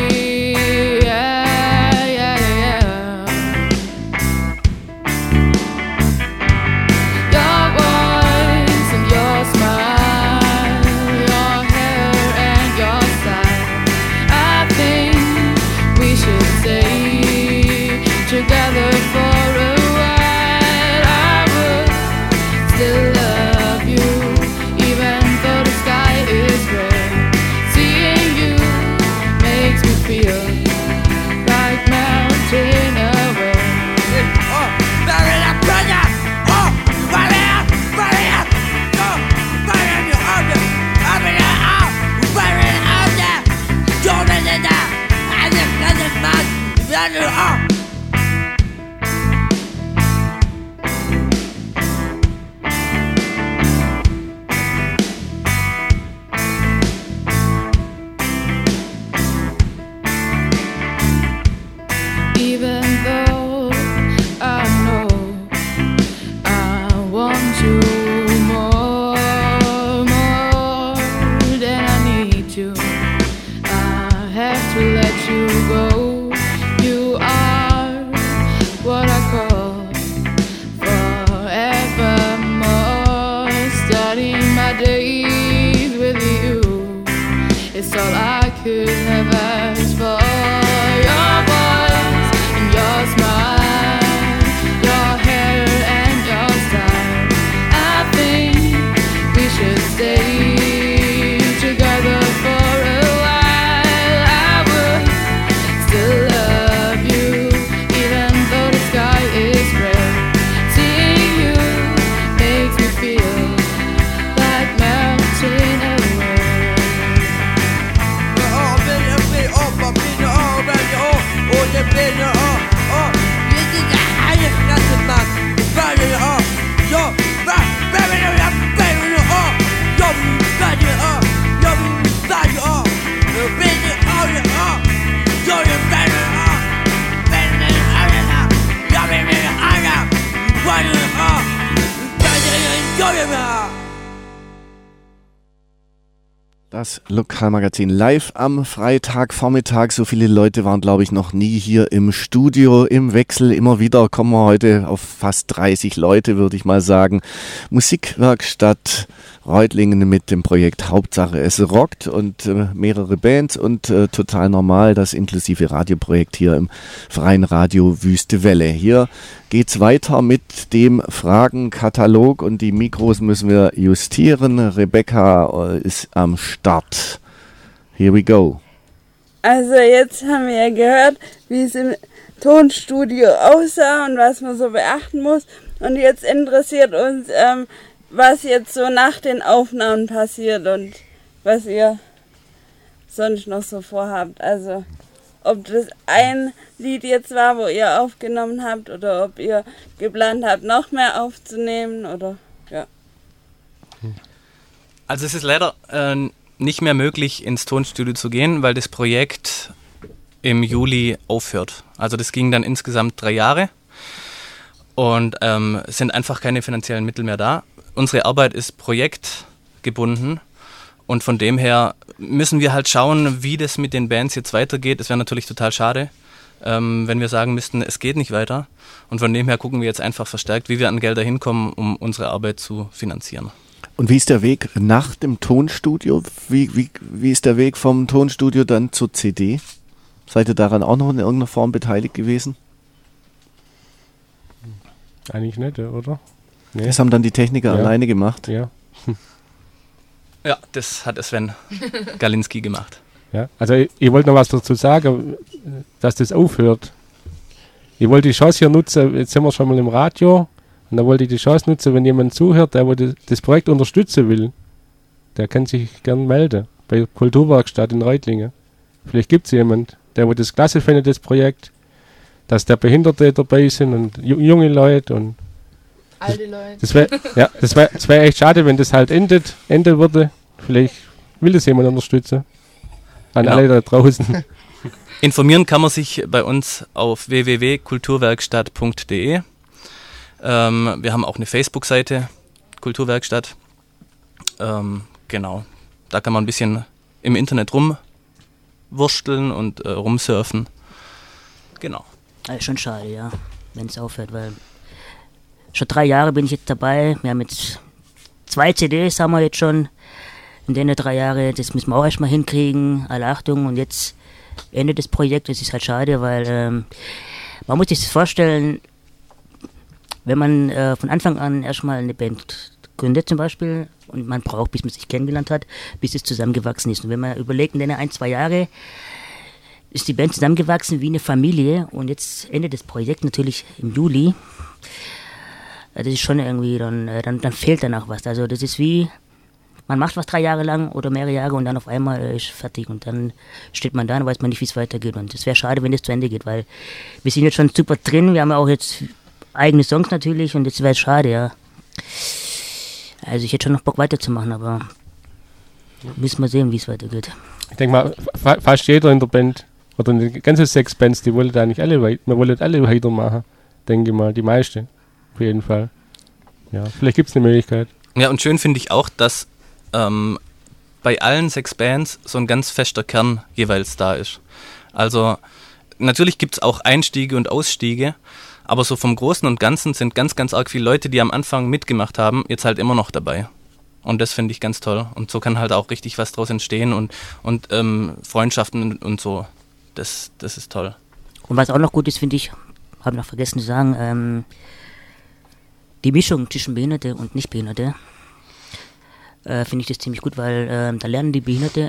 Das Lokalmagazin live am Freitagvormittag. So viele Leute waren, glaube ich, noch nie hier im Studio im Wechsel. Immer wieder kommen wir heute auf fast 30 Leute, würde ich mal sagen. Musikwerkstatt Reutlingen mit dem Projekt Hauptsache es rockt und mehrere Bands und total normal das inklusive Radioprojekt hier im freien Radio Wüste Welle. Hier geht's weiter mit dem Fragenkatalog und die Mikros müssen wir justieren. Rebecca ist am Start. Here we go. Also jetzt haben wir ja gehört, wie es im Tonstudio aussah und was man so beachten muss. Und jetzt interessiert uns, was jetzt so nach den Aufnahmen passiert und was ihr sonst noch so vorhabt. Also ob das ein Lied jetzt war, wo ihr aufgenommen habt oder ob ihr geplant habt, noch mehr aufzunehmen oder ja. Also es ist leider nicht mehr möglich, ins Tonstudio zu gehen, weil das Projekt im Juli aufhört. Also das ging dann insgesamt 3 Jahre und es sind einfach keine finanziellen Mittel mehr da. Unsere Arbeit ist projektgebunden und von dem her müssen wir halt schauen, wie das mit den Bands jetzt weitergeht. Es wäre natürlich total schade, wenn wir sagen müssten, es geht nicht weiter. Und von dem her gucken wir jetzt einfach verstärkt, wie wir an Gelder hinkommen, um unsere Arbeit zu finanzieren. Und wie ist der Weg nach dem Tonstudio? Wie ist der Weg vom Tonstudio dann zur CD? Seid ihr daran auch noch in irgendeiner Form beteiligt gewesen? Eigentlich nicht, oder? Nee. Das haben dann die Techniker Ja. alleine gemacht. Ja. Ja, das hat Sven Galinski gemacht. Ja, also ich wollte noch was dazu sagen, dass das aufhört. Ich wollte die Chance hier nutzen, jetzt sind wir schon mal im Radio, und da wollte ich die Chance nutzen, wenn jemand zuhört, der das Projekt unterstützen will, der kann sich gern melden bei der Kulturwerkstatt in Reutlingen. Vielleicht gibt es jemand, der das klasse findet, das Projekt, dass da Behinderte dabei sind und junge Leute und Alte Leute. Das wäre echt schade, wenn das halt enden würde. Vielleicht will das jemand unterstützen. An Genau. alle da draußen. Informieren kann man sich bei uns auf www.kulturwerkstatt.de. Wir haben auch eine Facebook-Seite, Kulturwerkstatt. Genau, da kann man ein bisschen im Internet rumwursteln und rumsurfen. Genau. Also schon schade, ja, wenn es aufhört, weil schon 3 Jahre bin ich jetzt dabei. Wir haben jetzt 2 CDs haben wir jetzt schon in den 3 Jahren. Das müssen wir auch erstmal hinkriegen. Alle Achtung, und jetzt endet das Projekt. Das ist halt schade, weil man muss sich das vorstellen, wenn man von Anfang an erstmal eine Band gründet zum Beispiel, und man braucht, bis man sich kennengelernt hat, bis es zusammengewachsen ist. Und wenn man überlegt, in den 1-2 Jahre ist die Band zusammengewachsen wie eine Familie, und jetzt endet das Projekt natürlich im Juli. Das ist schon irgendwie, dann fehlt danach was. Also das ist wie, man macht was 3 Jahre lang oder mehrere Jahre und dann auf einmal ist fertig, und dann steht man da und weiß man nicht, wie es weitergeht. Und es wäre schade, wenn das zu Ende geht, weil wir sind jetzt schon super drin, wir haben ja auch jetzt eigene Songs natürlich, und das wäre schade, ja. Also ich hätte schon noch Bock weiterzumachen, aber müssen wir sehen, wie es weitergeht. Ich denke mal, fast jeder in der Band, oder die ganze 6 Bands, die wollen da nicht alle wir wollen alle weitermachen. Denke ich mal, die meisten. Auf jeden Fall. Ja, vielleicht gibt es eine Möglichkeit. Ja, und schön finde ich auch, dass bei allen 6 Bands so ein ganz fester Kern jeweils da ist. Also natürlich gibt es auch Einstiege und Ausstiege, aber so vom Großen und Ganzen sind ganz, ganz arg viele Leute, die am Anfang mitgemacht haben, jetzt halt immer noch dabei. Und das finde ich ganz toll. Und so kann halt auch richtig was draus entstehen und Freundschaften und so. Das ist toll. Und was auch noch gut ist, finde ich, habe noch vergessen zu sagen, die Mischung zwischen Behinderte und Nichtbehinderte, finde ich das ziemlich gut, weil da lernen die Behinderte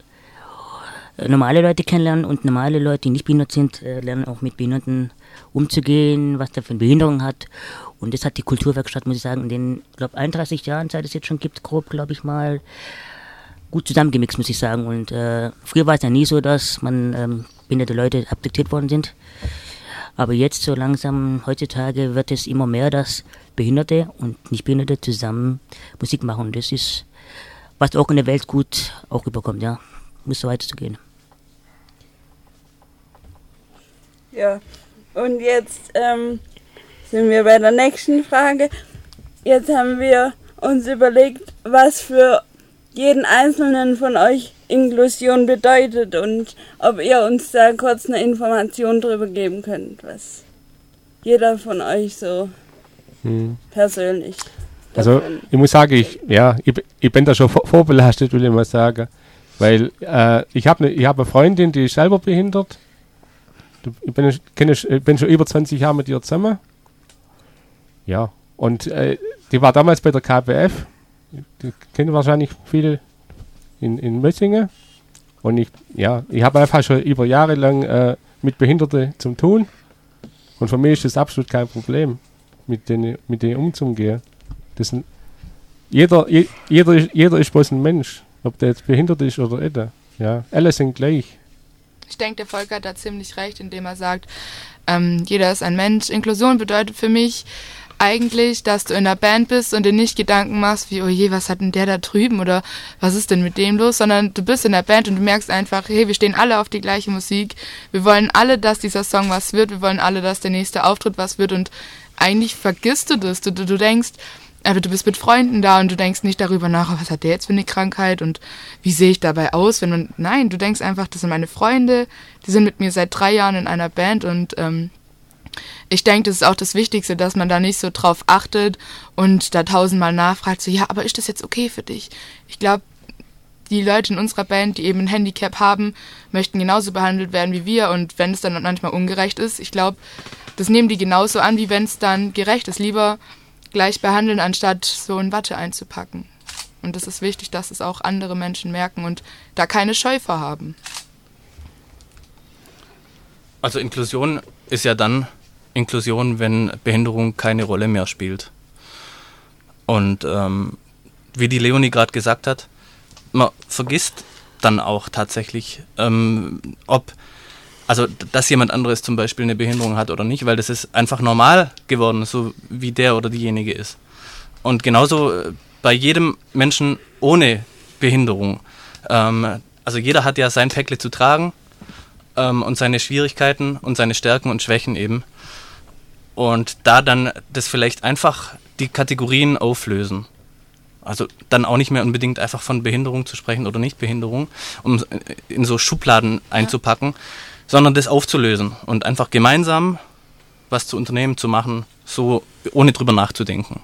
normale Leute kennenlernen, und normale Leute, die nicht behindert sind, lernen auch mit Behinderten umzugehen, was der für eine Behinderung hat. Und das hat die Kulturwerkstatt, muss ich sagen, in den, glaube 31 Jahren, seit es jetzt schon gibt, grob, glaube ich mal, gut zusammengemixt, muss ich sagen. Und früher war es ja nie so, dass behinderte Leute akzeptiert worden sind. Aber jetzt so langsam, heutzutage wird es immer mehr, dass Behinderte und Nichtbehinderte zusammen Musik machen. Und das ist, was auch in der Welt gut auch überkommt, ja. Muss so weiterzugehen. Ja, und jetzt sind wir bei der nächsten Frage. Jetzt haben wir uns überlegt, was für jeden Einzelnen von euch Inklusion bedeutet und ob ihr uns da kurz eine Information drüber geben könnt, was jeder von euch so persönlich. Also ich muss sagen, ich bin da schon vorbelastet, will ich mal sagen. Weil ich habe eine Freundin, die ist selber behindert. Ich bin schon über 20 Jahre mit ihr zusammen. Ja, und die war damals bei der KBF. Die kennen wahrscheinlich viele in Mössingen. Und ich habe einfach schon über Jahre lang mit Behinderten zu tun. Und für mich ist das absolut kein Problem, mit denen umzugehen. Jeder ist bloß ein Mensch. Ob der jetzt behindert ist oder nicht. Ja, alle sind gleich. Ich denke, der Volker hat da ziemlich recht, indem er sagt, jeder ist ein Mensch. Inklusion bedeutet für mich eigentlich, dass du in einer Band bist und dir nicht Gedanken machst, wie, oh je, was hat denn der da drüben oder was ist denn mit dem los, sondern du bist in der Band und du merkst einfach, hey, wir stehen alle auf die gleiche Musik, wir wollen alle, dass dieser Song was wird, wir wollen alle, dass der nächste Auftritt was wird, und eigentlich vergisst du das, du denkst, aber du bist mit Freunden da und du denkst nicht darüber nach, was hat der jetzt für eine Krankheit und wie sehe ich dabei aus, nein, du denkst einfach, das sind meine Freunde, die sind mit mir seit 3 Jahren in einer Band, und ich denke, das ist auch das Wichtigste, dass man da nicht so drauf achtet und da 1000-mal nachfragt, so, ja, aber ist das jetzt okay für dich? Ich glaube, die Leute in unserer Band, die eben ein Handicap haben, möchten genauso behandelt werden wie wir, und wenn es dann manchmal ungerecht ist, ich glaube, das nehmen die genauso an, wie wenn es dann gerecht ist. Lieber gleich behandeln, anstatt so in Watte einzupacken. Und es ist wichtig, dass es auch andere Menschen merken und da keine Scheu vor haben. Also Inklusion ist ja dann Inklusion, wenn Behinderung keine Rolle mehr spielt. Und wie die Leonie gerade gesagt hat, man vergisst dann auch tatsächlich, dass jemand anderes zum Beispiel eine Behinderung hat oder nicht, weil das ist einfach normal geworden, so wie der oder diejenige ist. Und genauso bei jedem Menschen ohne Behinderung. Also jeder hat ja sein Päckle zu tragen und seine Schwierigkeiten und seine Stärken und Schwächen eben. Und da dann das vielleicht einfach die Kategorien auflösen. Also dann auch nicht mehr unbedingt einfach von Behinderung zu sprechen oder Nichtbehinderung, um in so Schubladen einzupacken, sondern das aufzulösen und einfach gemeinsam was zu unternehmen, zu machen, so ohne drüber nachzudenken.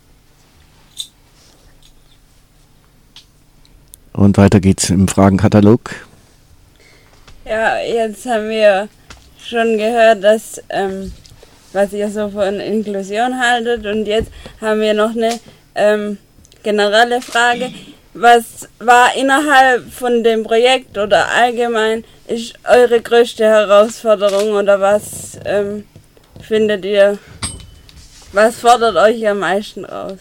Und weiter geht's im Fragenkatalog. Ja, jetzt haben wir schon gehört, dass was ihr so von Inklusion haltet, und jetzt haben wir noch eine generelle Frage. Was war innerhalb von dem Projekt oder allgemein ist eure größte Herausforderung, oder was findet ihr, was fordert euch am meisten raus?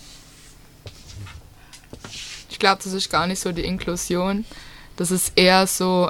Ich glaube, das ist gar nicht so die Inklusion. Das ist eher so,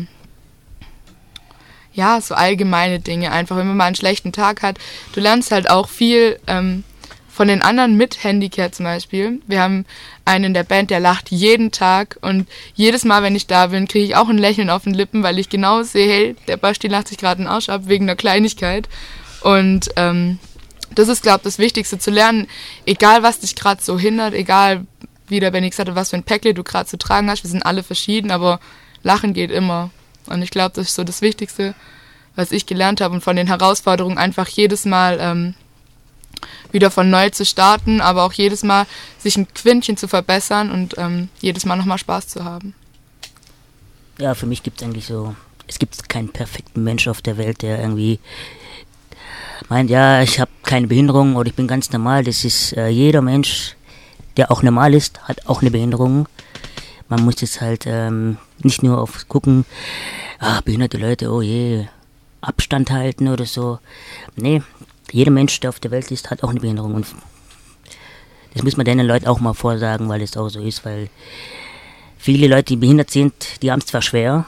so allgemeine Dinge. Einfach, wenn man mal einen schlechten Tag hat. Du lernst halt auch viel von den anderen mit Handicap zum Beispiel. Wir haben einen in der Band, der lacht jeden Tag, und jedes Mal, wenn ich da bin, kriege ich auch ein Lächeln auf den Lippen, weil ich genau sehe, hey, der Basti lacht sich gerade einen Arsch ab wegen einer Kleinigkeit. Und das ist, glaube ich, das Wichtigste zu lernen, egal was dich gerade so hindert, egal, wie der Benny gesagt hat, was für ein Päckle du gerade zu tragen hast, wir sind alle verschieden, aber Lachen geht immer. Und ich glaube, das ist so das Wichtigste, was ich gelernt habe, und von den Herausforderungen einfach jedes Mal wieder von neu zu starten, aber auch jedes Mal sich ein Quintchen zu verbessern und jedes Mal nochmal Spaß zu haben. Ja, für mich gibt es eigentlich so, es gibt keinen perfekten Mensch auf der Welt, der irgendwie meint, ja, ich habe keine Behinderung oder ich bin ganz normal. Das ist jeder Mensch, der auch normal ist, hat auch eine Behinderung. Man muss jetzt halt nicht nur auf gucken, behinderte Leute, oh je, Abstand halten oder so. Nee, jeder Mensch, der auf der Welt ist, hat auch eine Behinderung. Und das muss man den Leuten auch mal vorsagen, weil es auch so ist, weil viele Leute, die behindert sind, die haben es zwar schwer,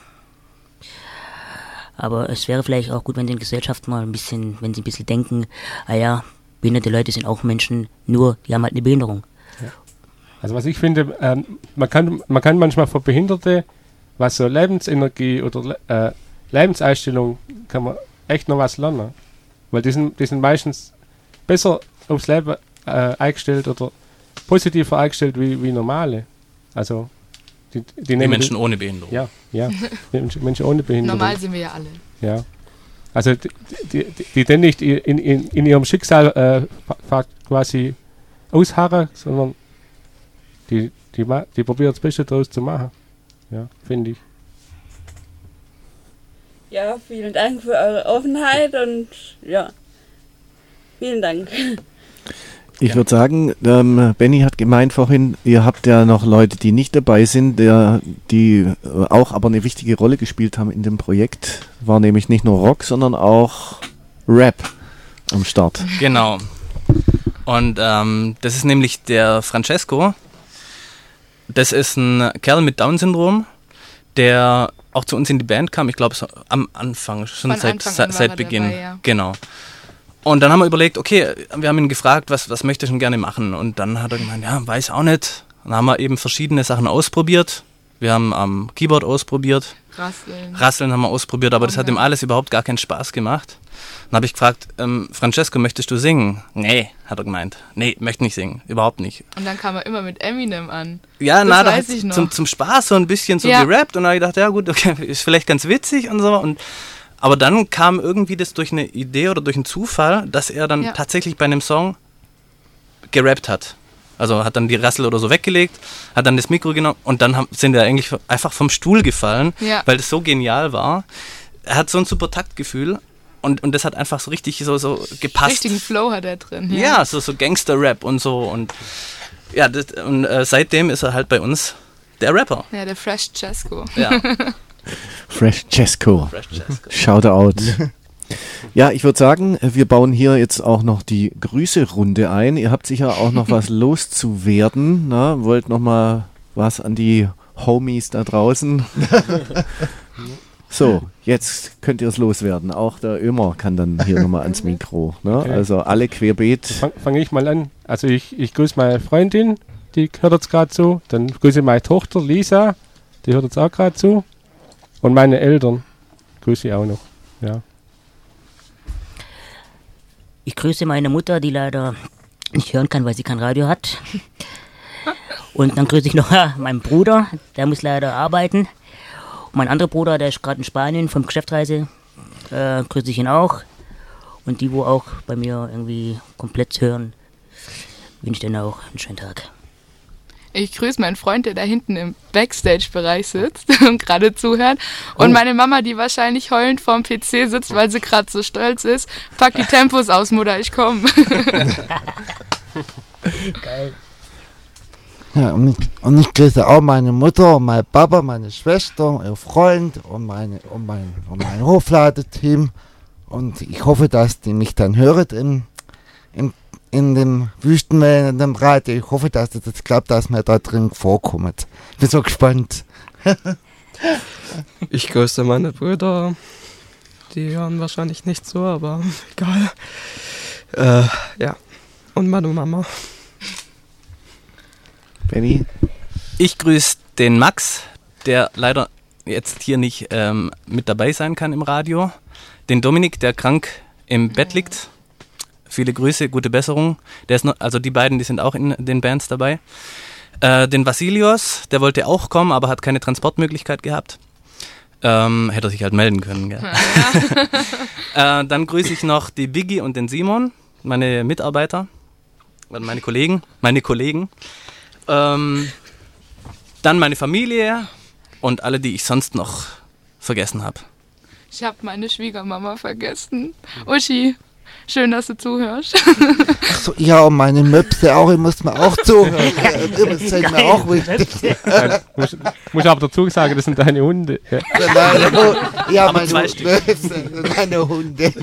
aber es wäre vielleicht auch gut, wenn die Gesellschaft mal ein bisschen, wenn sie ein bisschen denken, behinderte Leute sind auch Menschen, nur die haben halt eine Behinderung. Ja. Also was ich finde, man kann manchmal für Behinderte, was so Lebensenergie oder Lebenseinstellung, kann man echt noch was lernen. Weil die sind meistens besser aufs Leben eingestellt oder positiver eingestellt wie normale. Also die Menschen ohne Behinderung. Ja, Menschen ohne Behinderung. Normal sind wir ja alle. Ja. Also die denn nicht in ihrem Schicksal quasi ausharren, sondern die probieren das Beste daraus zu machen. Ja, finde ich. Ja, vielen Dank für eure Offenheit und ja, vielen Dank. Ich würde sagen, Benny hat gemeint vorhin, ihr habt ja noch Leute, die nicht dabei sind, die auch aber eine wichtige Rolle gespielt haben in dem Projekt. War nämlich nicht nur Rock, sondern auch Rap am Start. Genau. Und das ist nämlich der Francesco. Das ist ein Kerl mit Down-Syndrom, der auch zu uns in die Band kam, ich glaube so am Anfang, schon seit Beginn. Dabei, ja. Genau. Und dann haben wir überlegt, okay, wir haben ihn gefragt, was möchte ich denn gerne machen? Und dann hat er gemeint, ja, weiß auch nicht. Und dann haben wir eben verschiedene Sachen ausprobiert. Wir haben am Keyboard ausprobiert. Rasseln haben wir ausprobiert, aber das hat ihm alles überhaupt gar keinen Spaß gemacht. Dann habe ich gefragt, Francesco, möchtest du singen? Nee, hat er gemeint. Nee, möchte nicht singen, überhaupt nicht. Und dann kam er immer mit Eminem an. Ja, da hat zum Spaß so ein bisschen so gerappt und dann habe ich gedacht, ja gut, okay, ist vielleicht ganz witzig und so. Aber dann kam irgendwie das durch eine Idee oder durch einen Zufall, dass er dann tatsächlich bei einem Song gerappt hat. Also hat dann die Rassel oder so weggelegt, hat dann das Mikro genommen und dann sind wir eigentlich einfach vom Stuhl gefallen, weil das so genial war. Er hat so ein super Taktgefühl Und das hat einfach so richtig so gepasst. Richtigen Flow hat er drin. Ja, so Gangster-Rap und so. Und ja, seitdem ist er halt bei uns der Rapper. Ja, der Fresh Cesco. Ja. Fresh Cesco. Shoutout. Ja, ich würde sagen, wir bauen hier jetzt auch noch die Grüße-Runde ein. Ihr habt sicher auch noch was loszuwerden. Na? Wollt noch mal was an die Homies da draußen? So, jetzt könnt ihr es loswerden. Auch der Ömer kann dann hier nochmal ans Mikro. Ne? Okay. Also alle querbeet. Fange ich mal an. Also ich grüße meine Freundin, die hört jetzt gerade zu. Dann grüße meine Tochter Lisa, die hört jetzt auch gerade zu. Und meine Eltern grüße ich auch noch. Ja. Ich grüße meine Mutter, die leider nicht hören kann, weil sie kein Radio hat. Und dann grüße ich noch meinen Bruder, der muss leider arbeiten. Und mein anderer Bruder, der ist gerade in Spanien vom Geschäftsreise, grüße ich ihn auch. Und die, wo auch bei mir irgendwie komplett hören, wünsche denen auch einen schönen Tag. Ich grüße meinen Freund, der da hinten im Backstage-Bereich sitzt und gerade zuhört. Und meine Mama, die wahrscheinlich heulend vorm PC sitzt, weil sie gerade so stolz ist. Pack die Tempos aus, Mutter, ich komme. Geil. Ja, und ich grüße auch meine Mutter, und mein Papa, meine Schwester, ihr Freund und mein Hofladeteam. Und ich hoffe, dass die mich dann hört in dem Wüstenwellen, in dem Radio. Ich hoffe, dass das jetzt klappt, dass mir da drin vorkommt. Ich bin so gespannt. Ich grüße meine Brüder. Die hören wahrscheinlich nicht so, aber egal. Ja. Und meine Mama. Benni? Ich grüße den Max, der leider jetzt hier nicht mit dabei sein kann im Radio. Den Dominik, der krank im Bett liegt. Viele Grüße, gute Besserung. Der ist noch, also die beiden, die sind auch in den Bands dabei. Den Vasilios, der wollte auch kommen, aber hat keine Transportmöglichkeit gehabt. Hätte er sich halt melden können. Gell? Ja. Dann grüße ich noch die Biggie und den Simon, meine Mitarbeiter, meine Kollegen. Dann meine Familie und alle, die ich sonst noch vergessen habe. Ich habe meine Schwiegermama vergessen. Uschi, schön, dass du zuhörst. Ach so, ja, und meine Möpse auch, ich muss mir auch zuhören. Das ist mir auch wichtig. Muss aber dazu sagen, das sind deine Hunde. Ja, meine Möpse, meine Hunde.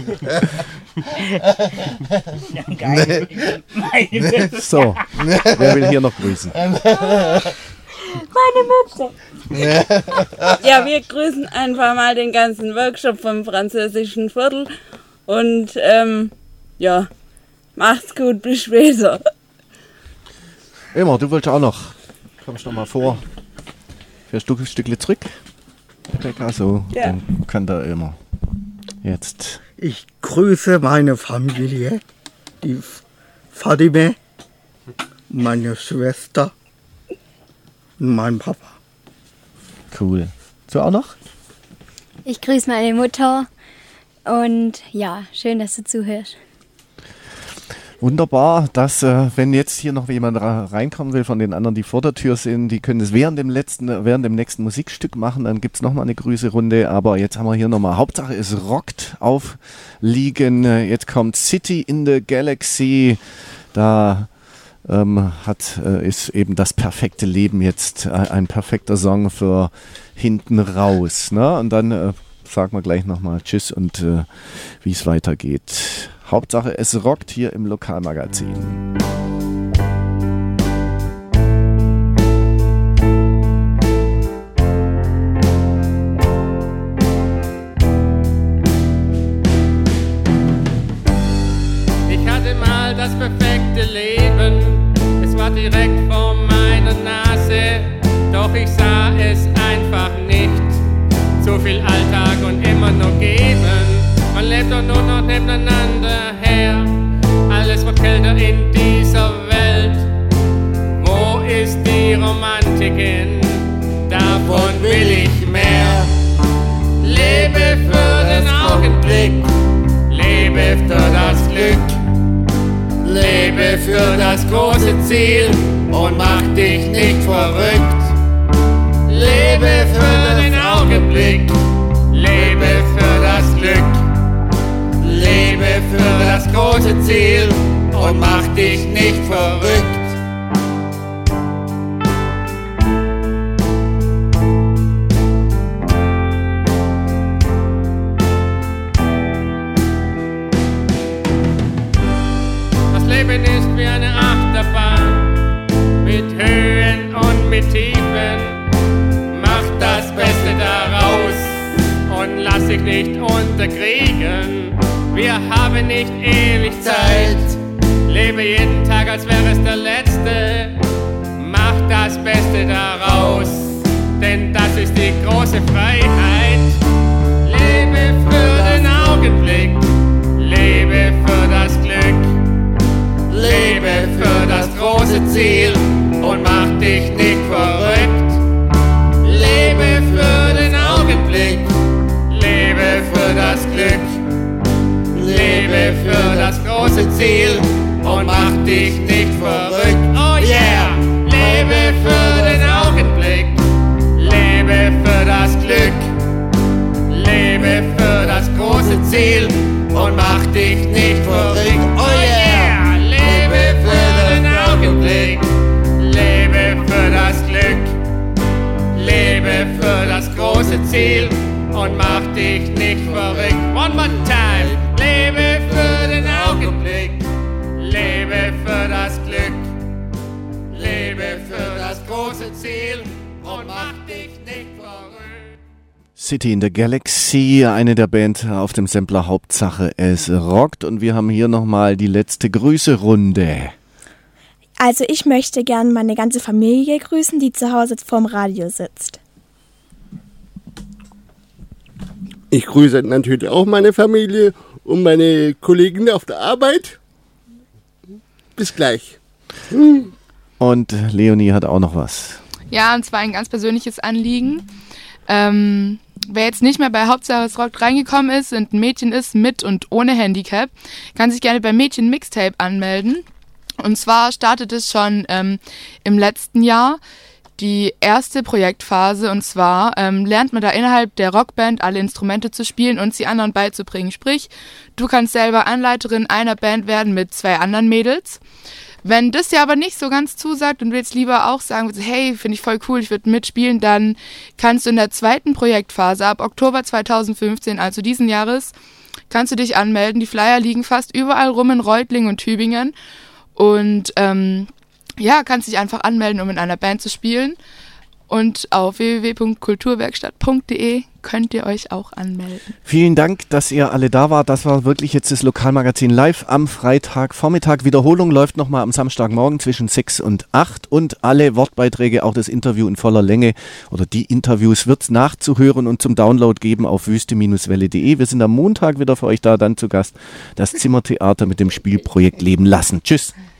Geil. Meine Möpse. So, wer will hier noch grüßen? Meine Mütze. Ja, wir grüßen einfach mal den ganzen Workshop vom französischen Viertel. Und ja, macht's gut, bis später. Ömer, du wolltest auch noch. Kommst noch mal vor. Fährst du ein Stückchen zurück? Rebecca, so, Ja. dann kann der Ömer. Jetzt. Ich grüße meine Familie, die Fadime, meine Schwester und meinen Papa. Cool. Du auch noch? Ich grüße meine Mutter und ja, schön, dass du zuhörst. Wunderbar, dass wenn jetzt hier noch jemand reinkommen will von den anderen, die vor der Tür sind, die können es während dem nächsten Musikstück machen, dann gibt es nochmal eine Grüßerunde, aber jetzt haben wir hier nochmal, Hauptsache es rockt aufliegen, jetzt kommt City in the Galaxy, da ist eben das perfekte Leben jetzt ein perfekter Song für hinten raus, ne? Und dann sagen wir gleich nochmal Tschüss und wie es weitergeht. Hauptsache es rockt hier im Lokalmagazin. Ich hatte mal das perfekte Leben, es war direkt vor meiner Nase, doch ich sah es einfach nicht. So viel Alltag und immer nur geben, man lebt doch nur noch nebeneinander her. Alles wird kälter in dieser Welt, wo ist die Romantik hin? Davon will ich mehr. Lebe für den Augenblick, lebe für das Glück, lebe für das große Ziel und mach dich nicht verrückt. Lebe für den Augenblick, lebe für das Glück, das große Ziel und mach dich nicht verrückt. Das Leben ist wie eine Achterbahn mit Höhen und mit Tiefen. Mach das Beste daraus und lass dich nicht unterkriegen. Wir haben nicht ewig Zeit. Lebe jeden Tag, als wäre es der letzte. Mach das Beste daraus, denn das ist die große Freiheit. Lebe für den Augenblick, lebe für das Glück, lebe für das große Ziel und mach dich nicht verrückt. Lebe für den Augenblick, lebe für das Glück, lebe für das große Ziel und mach dich nicht verrückt. Oh yeah! Lebe für den Augenblick, lebe für das Glück, lebe für das große Ziel und mach dich nicht verrückt. Oh yeah! Lebe für den Augenblick, lebe für das Glück, lebe für das große Ziel und mach dich nicht verrückt. One more time. Lebe für den Augenblick, lebe für das Glück, lebe für das große Ziel und mach dich nicht verrückt. City in the Galaxy, eine der Band auf dem Sampler Hauptsache es rockt. Und wir haben hier nochmal die letzte Grüßerunde. Also ich möchte gerne meine ganze Familie grüßen, die zu Hause vorm Radio sitzt. Ich grüße natürlich auch meine Familie und meine Kollegen auf der Arbeit. Bis gleich. Und Leonie hat auch noch was. Ja, und zwar ein ganz persönliches Anliegen. Wer jetzt nicht mehr bei Hauptsache es rockt reingekommen ist und ein Mädchen ist mit und ohne Handicap, kann sich gerne beim Mädchen Mixtape anmelden. Und zwar startet es schon im letzten Jahr die erste Projektphase, und zwar lernt man da innerhalb der Rockband alle Instrumente zu spielen und sie anderen beizubringen. Sprich, du kannst selber Anleiterin einer Band werden mit 2 anderen Mädels. Wenn das dir aber nicht so ganz zusagt und willst lieber auch sagen, hey, finde ich voll cool, ich würde mitspielen, dann kannst du in der zweiten Projektphase ab Oktober 2015, also diesen Jahres, kannst du dich anmelden. Die Flyer liegen fast überall rum in Reutlingen und Tübingen und kannst dich einfach anmelden, um in einer Band zu spielen. Und auf www.kulturwerkstatt.de könnt ihr euch auch anmelden. Vielen Dank, dass ihr alle da wart. Das war wirklich jetzt das Lokalmagazin live am Freitagvormittag. Wiederholung läuft nochmal am Samstagmorgen zwischen 6 und 8. Und alle Wortbeiträge, auch das Interview in voller Länge oder die Interviews wird es nachzuhören und zum Download geben auf wüste-welle.de. Wir sind am Montag wieder für euch da, dann zu Gast das Zimmertheater mit dem Spielprojekt Leben lassen. Tschüss.